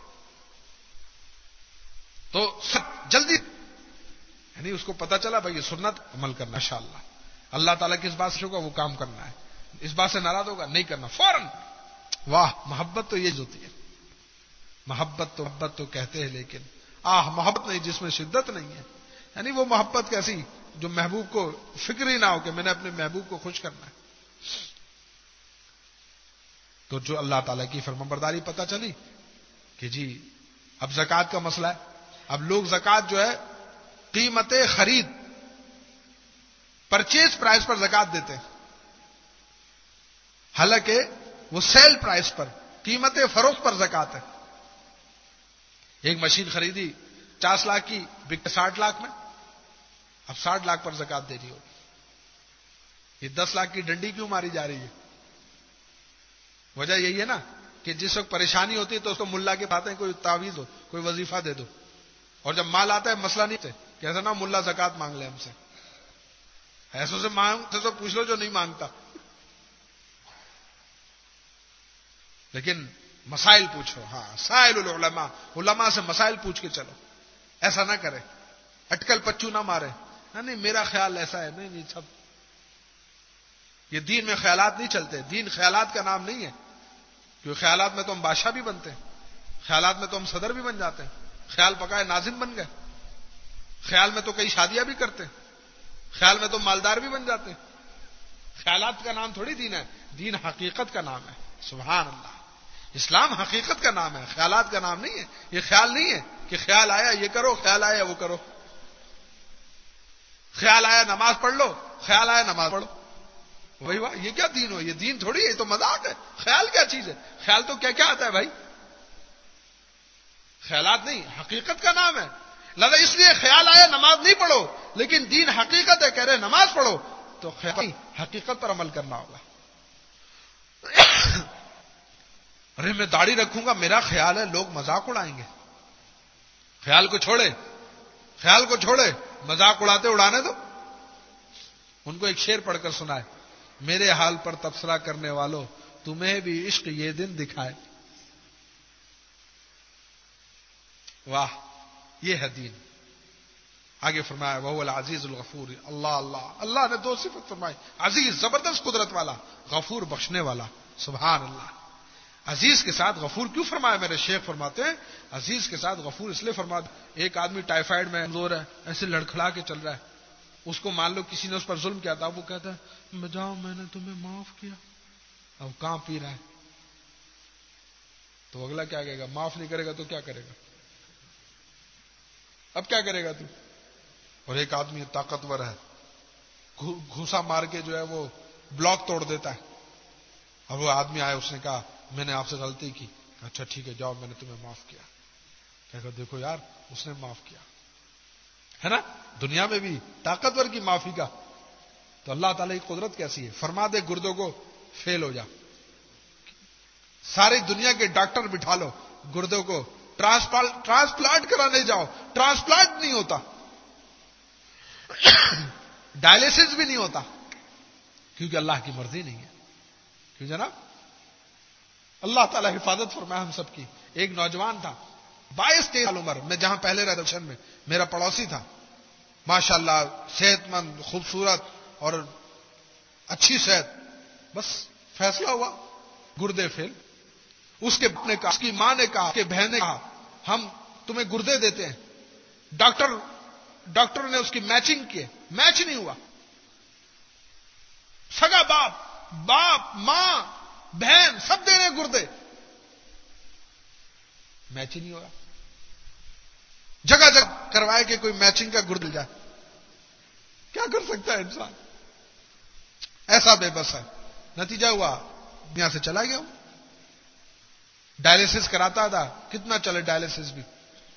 تو سب جلدی، یعنی اس کو پتا چلا بھائی یہ سنت عمل کرنا ماشاءاللہ. اللہ تعالیٰ کی اس بات سے ہوگا وہ کام کرنا ہے، اس بات سے ناراض ہوگا نہیں کرنا فوراً. واہ محبت تو یہ ہوتی ہے. محبت تو محبت تو کہتے ہیں لیکن آہ محبت نہیں جس میں شدت نہیں ہے. یعنی وہ محبت کیسی جو محبوب کو فکر ہی نہ ہو کہ میں نے اپنے محبوب کو خوش کرنا ہے. تو جو اللہ تعالیٰ کی فرمانبرداری پتہ چلی کہ جی اب زکوٰۃ کا مسئلہ ہے. اب لوگ زکوٰۃ جو ہے قیمت خرید پرچیز پرائز پر زکوٰۃ دیتے ہیں، حالانکہ وہ سیل پرائز پر قیمت فروخت پر زکوٰۃ ہے. ایک مشین خریدی پچاس لاکھ کی، بکتے ساٹھ لاکھ میں، اب ساٹھ لاکھ پر زکوٰۃ دینی ہوگی. یہ دس لاکھ کی ڈنڈی کیوں ماری جا رہی ہے؟ وجہ یہی ہے نا کہ جس وقت پریشانی ہوتی ہے تو اس کو ملا کے پاتے ہیں کوئی تعویذ ہو، کوئی وظیفہ دے دو، اور جب مال آتا ہے مسئلہ نہیں ہے کیسا نا ملا زکوٰۃ مانگ لے ہم سے. ایسوں سے مانگ تو پوچھ لو جو نہیں مانگتا. لیکن مسائل پوچھو. ہاں سائل العلماء، علماء سے مسائل پوچھ کے چلو. ایسا نہ کرے، اٹکل پچو نہ مارے. نہیں میرا خیال ایسا ہے، نہیں نہیں سب یہ دین میں خیالات نہیں چلتے. دین خیالات کا نام نہیں ہے، کیونکہ خیالات میں تو ہم بادشاہ بھی بنتے ہیں، خیالات میں تو ہم صدر بھی بن جاتے ہیں، خیال پکائے ناظم بن گئے، خیال میں تو کئی شادیاں بھی کرتے ہیں، خیال میں تو مالدار بھی بن جاتے ہیں. خیالات کا نام تھوڑی دین ہے، دین حقیقت کا نام ہے. سبحان اللہ. اسلام حقیقت کا نام ہے، خیالات کا نام نہیں ہے. یہ خیال نہیں ہے کہ خیال آیا یہ کرو، خیال آیا وہ کرو، خیال آیا نماز پڑھ لو، خیال آیا نماز پڑھو. وہی واہ یہ کیا دین ہو؟ یہ دین تھوڑی ہے، یہ تو مذاق ہے. خیال کیا چیز ہے؟ خیال تو کیا کیا آتا ہے بھائی. خیالات نہیں، حقیقت کا نام ہے. لہذا اس لیے خیال آیا نماز نہیں پڑھو، لیکن دین حقیقت ہے، کہہ رہے نماز پڑھو تو خیال حقیقت پر عمل کرنا ہوگا. ارے میں داڑھی رکھوں گا، میرا خیال ہے لوگ مذاق اڑائیں گے. خیال کو چھوڑے، خیال کو چھوڑے، مذاق اڑاتے اڑانے دو. ان کو ایک شعر پڑھ کر سنائے، میرے حال پر تبصرہ کرنے والوں تمہیں بھی عشق یہ دن دکھائے. واہ یہ ہے دین. آگے فرمایا وہ العزیز الغفور. اللہ اللہ اللہ نے دو صفت فرمائی، عزیز زبردست قدرت والا، غفور بخشنے والا. سبحان اللہ. عزیز کے ساتھ غفور کیوں فرمایا؟ میرے شیخ فرماتے ہیں عزیز کے ساتھ غفور اس لیے فرماتے، ایک آدمی ٹائیفائڈ میں کمزور ہے، ایسے لڑکھڑا کے چل رہا ہے، اس کو مان لو کسی نے اس پر ظلم کیا تھا، وہ کہتا ہے میں جاؤ میں نے تمہیں معاف کیا. اب کہاں پی رہا ہے تو اگلا کیا کہے گا؟ معاف نہیں کرے گا تو کیا کرے گا؟ اب کیا کرے گا تو؟ اور ایک آدمی طاقتور ہے، گھوسا مار کے جو ہے وہ بلاک توڑ دیتا ہے. اب وہ آدمی آئے، اس نے کہا میں نے آپ سے غلطی کی. اچھا ٹھیک ہے جاؤ میں نے تمہیں معاف کیا. کہہ کر دیکھو یار اس نے معاف کیا ہے نا. دنیا میں بھی طاقتور کی معافی کا تو اللہ تعالیٰ کی قدرت کیسی ہے. فرما دے گردوں کو فیل ہو جا، ساری دنیا کے ڈاکٹر بٹھا لو، گردوں کو ٹرانسپلانٹ کرانے جاؤ، ٹرانسپلانٹ نہیں ہوتا، ڈائلیسس بھی نہیں ہوتا، کیونکہ اللہ کی مرضی نہیں ہے. کیوں جناب؟ اللہ تعالیٰ حفاظت فرمائے ہم سب کی. ایک نوجوان تھا بائیس تیئیس سال عمر میں، جہاں پہلے ریزرویشن میں میرا پڑوسی تھا، ماشاءاللہ صحت مند، خوبصورت اور اچھی صحت. بس فیصلہ ہوا گردے فیل. اس کے باپ نے کہا، اس کی ماں نے کہا، اس کے بہن نے کہا ہم تمہیں گردے دیتے ہیں. ڈاکٹر ڈاکٹر نے اس کی میچنگ کی، میچ نہیں ہوا. سگا باپ باپ ماں بہن سب دے رہے گردے، میچ ہی نہیں ہو رہا. جگہ جگہ کروائے کہ کوئی میچنگ کا گرد مل جائے. کیا کر سکتا ہے انسان؟ ایسا بے بس ہے. نتیجہ ہوا دنیا سے چلا گیا. ڈائلیسس کراتا تھا، کتنا چلے ڈائلیسس بھی،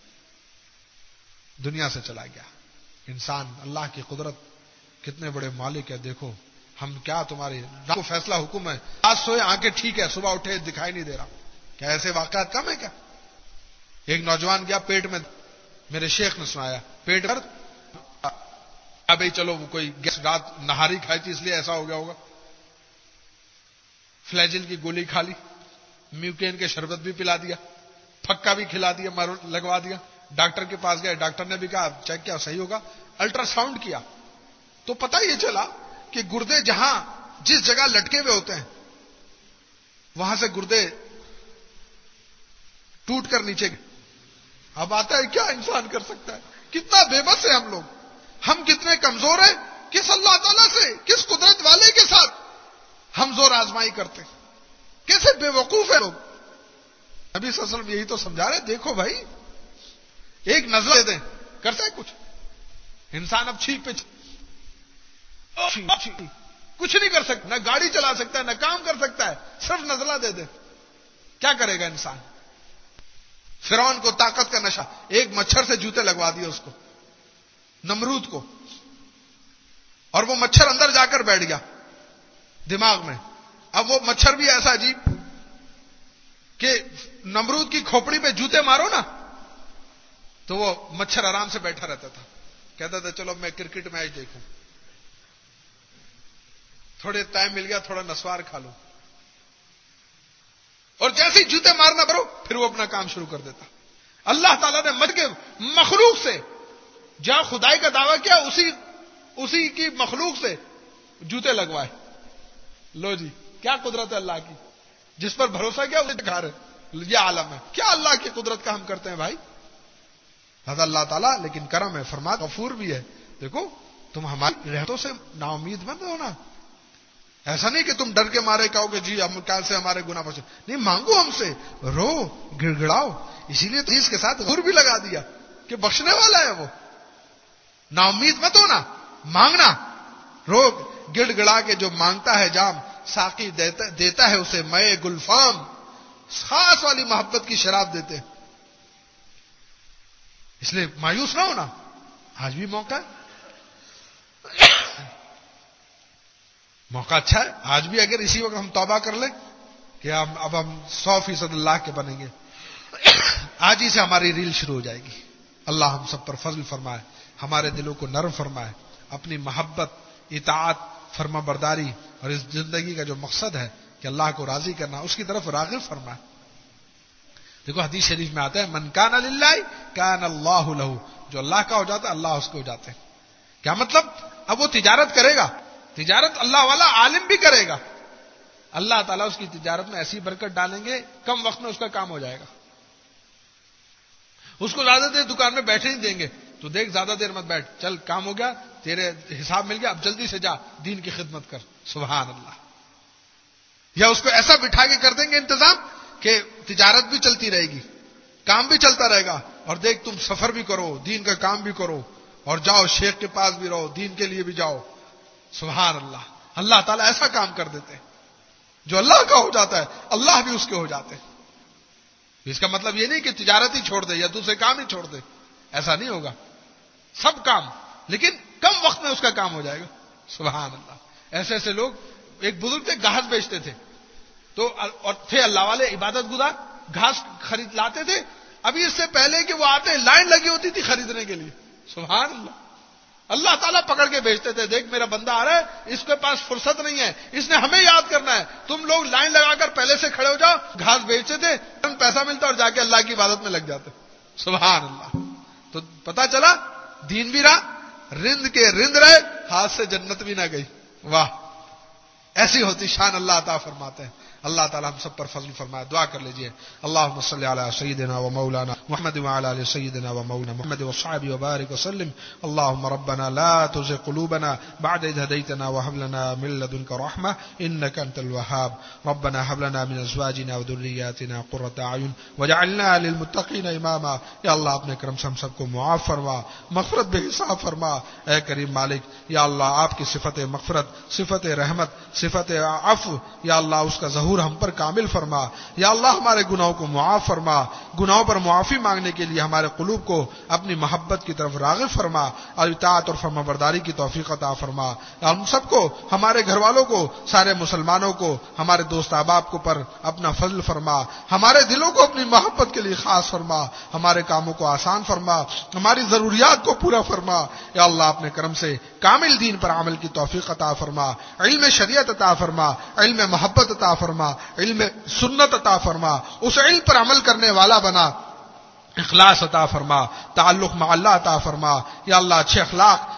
دنیا سے چلا گیا. انسان اللہ کی قدرت کتنے بڑے مالک ہے. دیکھو ہم کیا تمہارے رات کو فیصلہ حکم ہے، آج سوئے آنکھیں ٹھیک ہے، صبح اٹھے دکھائی نہیں دے رہا. کیا ایسے واقعات کم ہے کیا؟ ایک نوجوان گیا پیٹ میں، میرے شیخ نے سنایا پیٹ درد، بھائی چلو وہ کوئی گیس رات نہاری کھائی تھی اس لیے ایسا ہو گیا ہوگا. فلیجل کی گولی کھا لی، میوکین کے شربت بھی پلا دیا، پھکا بھی کھلا دیا، لگوا دیا. ڈاکٹر کے پاس گئے، ڈاکٹر نے بھی کہا چیک کیا صحیح ہوگا. الٹرا ساؤنڈ کیا تو پتہ یہ چلا کہ گردے جہاں جس جگہ لٹکے ہوئے ہوتے ہیں وہاں سے گردے ٹوٹ کر نیچے گئے. اب آتا ہے کیا انسان کر سکتا ہے؟ کتنا بے بس ہے ہم لوگ. ہم کتنے کمزور ہیں، کس اللہ تعالیٰ سے، کس قدرت والے کے ساتھ ہم زور آزمائی کرتے ہیں، کیسے بے وقوف ہے لوگ. نبی صلی اللہ علیہ وسلم یہی تو سمجھا رہے، دیکھو بھائی ایک نظر دے دیں کرتا ہے کچھ. انسان اب چھیپ پہ کچھ نہیں کر سکتا، نہ گاڑی چلا سکتا ہے، نہ کام کر سکتا ہے، صرف نزلہ دے دے کیا کرے گا انسان. فرعون کو طاقت کا نشہ، ایک مچھر سے جوتے لگوا دیے اس کو، نمرود کو، اور وہ مچھر اندر جا کر بیٹھ گیا دماغ میں. اب وہ مچھر بھی ایسا عجیب کہ نمرود کی کھوپڑی پہ جوتے مارو نا تو وہ مچھر آرام سے بیٹھا رہتا تھا، کہتا تھا چلو میں کرکٹ میچ دیکھوں، تھوڑے ٹائم مل گیا تھوڑا نسوار کھا لوں، اور جیسے ہی جوتے مارنا برو پھر وہ اپنا کام شروع کر دیتا. اللہ تعالیٰ نے مد کے مخلوق سے جہاں خدائی کا دعویٰ کیا اسی اسی کی مخلوق سے جوتے لگوائے. لو جی کیا قدرت ہے اللہ کی، جس پر بھروسہ کیا اسے دکھا رہے، یہ عالم ہے. کیا اللہ کی قدرت کا ہم کرتے ہیں بھائی. حضرت اللہ تعالیٰ لیکن کرم ہے، فرما غفور بھی ہے. دیکھو تم ہماری رحمتوں سے نا امید مت ہونا. ایسا نہیں کہ تم ڈر کے مارے کہو کہ جی ہم کل سے ہمارے گناہ بخشو، نہیں، مانگو ہم سے، رو گڑ گڑاؤ. اسی لیے تو اس کے ساتھ غور بھی لگا دیا کہ بخشنے والا ہے وہ. نا امید مت ہونا، مانگنا، رو گڑ گڑا کے جو مانگتا ہے جام ساقی دیتا, دیتا ہے اسے مئے گلفام، خاص والی محبت کی شراب دیتے. اس لیے مایوس نہ ہونا، آج بھی موقع ہے، موقع اچھا ہے. آج بھی اگر اسی وقت ہم توبہ کر لیں کہ ہم اب ہم سو فیصد اللہ کے بنیں گے، آج ہی سے ہماری ریل شروع ہو جائے گی. اللہ ہم سب پر فضل فرمائے، ہمارے دلوں کو نرم فرمائے، اپنی محبت، اطاعت، فرما برداری اور اس زندگی کا جو مقصد ہے کہ اللہ کو راضی کرنا، اس کی طرف راغب فرمائے. دیکھو حدیث شریف میں آتا ہے من کان للہ کان اللہ لہ، جو اللہ کا ہو جاتا ہے اللہ اس کو ہو جاتے ہیں. کیا مطلب؟ اب وہ تجارت کرے گا، تجارت اللہ والا عالم بھی کرے گا، اللہ تعالیٰ اس کی تجارت میں ایسی برکت ڈالیں گے کم وقت میں اس کا کام ہو جائے گا. اس کو زیادہ دیر دکان میں بیٹھے نہیں دیں گے، تو دیکھ زیادہ دیر مت بیٹھ، چل کام ہو گیا، تیرے حساب مل گیا، اب جلدی سے جا دین کی خدمت کر. سبحان اللہ. یا اس کو ایسا بٹھا کے کر دیں گے انتظام کہ تجارت بھی چلتی رہے گی، کام بھی چلتا رہے گا، اور دیکھ تم سفر بھی کرو، دین کا کام بھی کرو، اور جاؤ شیخ کے پاس بھی رہو، دین کے لیے بھی جاؤ. سبحان اللہ. اللہ تعالیٰ ایسا کام کر دیتے ہیں، جو اللہ کا ہو جاتا ہے اللہ بھی اس کے ہو جاتے ہیں. اس کا مطلب یہ نہیں کہ تجارت ہی چھوڑ دے یا دوسرے کام ہی چھوڑ دے، ایسا نہیں ہوگا. سب کام، لیکن کم وقت میں اس کا کام ہو جائے گا. سبحان اللہ. ایسے ایسے لوگ، ایک بزرگ تھے گھاس بیچتے تھے، تو اور تھے اللہ والے عبادت گزار، گھاس خرید لاتے تھے. ابھی اس سے پہلے کہ وہ آتے لائن لگی ہوتی تھی خریدنے کے لیے. سبحان اللہ. اللہ تعالیٰ پکڑ کے بیچتے تھے، دیکھ میرا بندہ آ رہا ہے، اس کے پاس فرصت نہیں ہے، اس نے ہمیں یاد کرنا ہے، تم لوگ لائن لگا کر پہلے سے کھڑے ہو جاؤ. گھاس بیچتے تھے، پیسہ ملتا اور جا کے اللہ کی عبادت میں لگ جاتے. سبحان اللہ. تو پتا چلا دین بھی رہا، رند کے رند رہے، ہاتھ سے جنت بھی نہ گئی. واہ، ایسی ہوتی شان اللہ عطا فرماتے ہیں. اللہ تعالیٰ ہم سب پر فضل فرمائے. دعا کر لیجئے. اللہم صلی علی سیدنا و مولانا محمد وعلی آل سیدنا و مولانا محمد وصحبہ وبارک وسلم. اللہم ربنا لا تزغ قلوبنا بعد اذ ہدیتنا وہب لنا من لدنک رحمہ انک انت الوہاب. ربنا ہب لنا من ازواجنا وذریاتنا قرۃ اعین واجعلنا للمتقین اماما. یا اللہ اپنے کرم سے ہم سب کو معاف فرما، مغفرت بے حساب فرما. اے کریم مالک، یا اللہ آپ کی صفت مغفرت، صفت رحمت، صفت عفو، یا اللہ اس کا ظہور ہم پر کامل فرما. یا اللہ ہمارے گناہوں کو معاف فرما، گناہوں پر معافی مانگنے کے لیے ہمارے قلوب کو اپنی محبت کی طرف راغب فرما اور اطاعت اور فرما برداری کی توفیق عطا فرما. ہم سب کو، ہمارے گھر والوں کو، سارے مسلمانوں کو، ہمارے دوست احباب کو پر اپنا فضل فرما. ہمارے دلوں کو اپنی محبت کے لیے خاص فرما، ہمارے کاموں کو آسان فرما، ہماری ضروریات کو پورا فرما. یا اللہ اپنے کرم سے کامل دین پر عمل کی توفیق عطا فرما، علم شریعت عطا فرما، علم محبت عطا فرما، علم سنت عطا فرما، اس علم پر عمل کرنے والا بنا، اخلاص عطا فرما، تعلق مع اللہ عطا فرما. یا اللہ اچھے اخلاق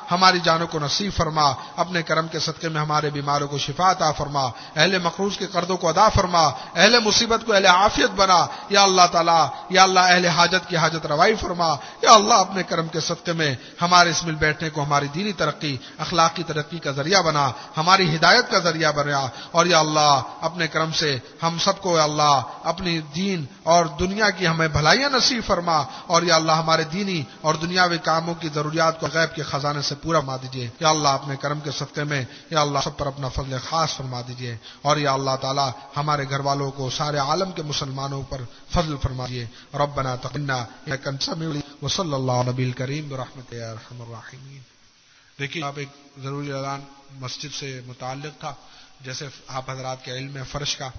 ہماری جانوں کو نصیب فرما، اپنے کرم کے صدقے میں ہمارے بیماروں کو شفا عطا فرما، اہل مقروض کے قرضوں کو ادا فرما، اہل مصیبت کو اہل عافیت بنا یا اللہ تعالیٰ، یا اللہ اہل حاجت کی حاجت روائی فرما یا اللہ، اپنے کرم کے صدقے میں ہمارے اس مل بیٹھنے کو ہماری دینی ترقی، اخلاقی ترقی کا ذریعہ بنا، ہماری ہدایت کا ذریعہ بنا، اور یا اللہ اپنے کرم سے ہم سب کو یا اللہ اپنی دین اور دنیا کی ہمیں بھلائیاں نصیب فرما، اور یا اللہ ہمارے دینی اور دنیاوی کاموں کی ضروریات کو غیب کے خزانے سے پورا فرما دیجیے یا اللہ، اپنے کرم کے صدقے میں یا اللہ سب پر اپنا فضل خاص فرما دیجیے، اور یا اللہ تعالی ہمارے گھر والوں کو سارے عالم کے مسلمانوں پر فضل فرما دیجیے۔ ربنا تقبل انک انت السمیع العلیم وصلی اللہ علی نبی الکریم برحمتک یا ارحم الراحمین۔ دیکھیے اب ایک ضروری اعلان مسجد سے متعلق تھا، جیسے آپ حضرات کے علم ہے فرش کا،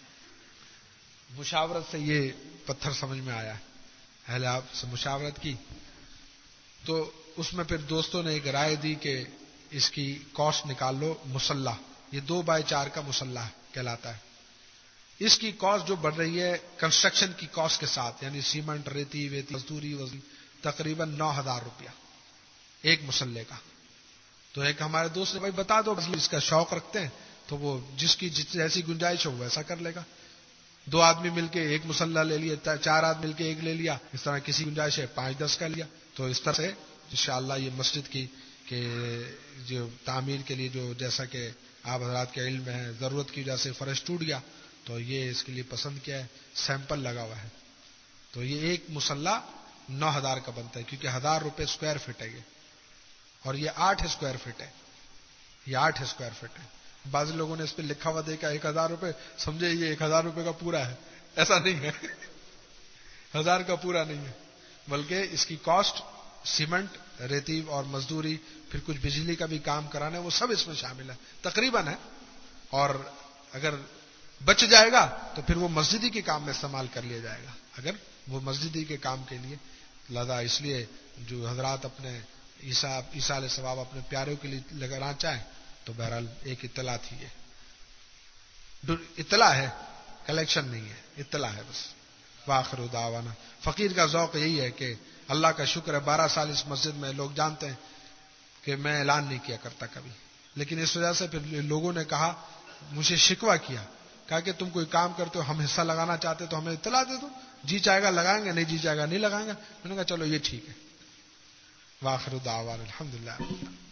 مشاورت سے یہ پتھر سمجھ میں آیا ہے، اہل آپ سے مشاورت کی تو اس میں پھر دوستوں نے ایک رائے دی کہ اس کی کاسٹ نکال لو، مسلح یہ دو بائی چار کا مسلح کہلاتا ہے، اس کی کاسٹ جو بڑھ رہی ہے کنسٹرکشن کی کاسٹ کے ساتھ، یعنی سیمنٹ، ریتی ویتی مزدوری وزی تقریباً نو ہزار روپیہ ایک مسلح کا۔ تو ایک ہمارے دوست نے بھائی بتا دو، اس کا شوق رکھتے ہیں تو وہ جس کی جیسی گنجائش ہو ویسا کر لے گا، دو آدمی مل کے ایک مسلح لے لیا، چار آدمی مل کے ایک لے لیا، اس طرح کسی گنجائش ہے پانچ دس کا لیا، تو اس طرح سے انشاءاللہ یہ مسجد کی کہ جو تعمیر کے لیے جو جیسا کہ آپ حضرات کے علم میں ہے ضرورت کی وجہ سے فرش ٹوٹ گیا تو یہ اس کے لیے پسند کیا ہے، سیمپل لگا ہوا ہے، تو یہ ایک مسلح نو ہزار کا بنتا ہے کیونکہ ہزار روپے اسکوائر فٹ ہے یہ، اور یہ آٹھ اسکوائر فٹ ہے، یہ آٹھ اسکوائر فٹ ہے۔ بعض لوگوں نے اس پہ لکھا ہوا دیکھا ایک ہزار روپے، سمجھے یہ ایک ہزار روپے کا پورا ہے، ایسا نہیں ہے، ہزار کا پورا نہیں ہے، بلکہ اس کی کاسٹ سیمنٹ، ریتی اور مزدوری، پھر کچھ بجلی کا بھی کام کرانا ہے، وہ سب اس میں شامل ہے تقریباً ہے، اور اگر بچ جائے گا تو پھر وہ مسجدی کے کام میں استعمال کر لیا جائے گا، اگر وہ مسجدی کے کام کے لیے، لہذا اس لیے جو حضرات اپنے عیسیٰ علیہ ثواب اپنے پیاروں کے لیے لگانا چاہیں تو بہرحال ایک اطلاع تھی، یہ اطلاع ہے، کلیکشن نہیں ہے، اطلاع ہے بس۔ وآخر دعوانا، فقیر کا ذوق یہی ہے کہ اللہ کا شکر ہے بارہ سال اس مسجد میں لوگ جانتے ہیں کہ میں اعلان نہیں کیا کرتا کبھی، لیکن اس وجہ سے پھر لوگوں نے کہا، مجھے شکوہ کیا، کہا کہ تم کوئی کام کرتے ہو، ہم حصہ لگانا چاہتے تو ہمیں اطلاع دے دو، جی چاہے گا لگائیں گے، نہیں جی چاہے گا نہیں لگائیں گے، میں نے کہا چلو یہ ٹھیک ہے۔ وآخر دعوانا الحمدللہ۔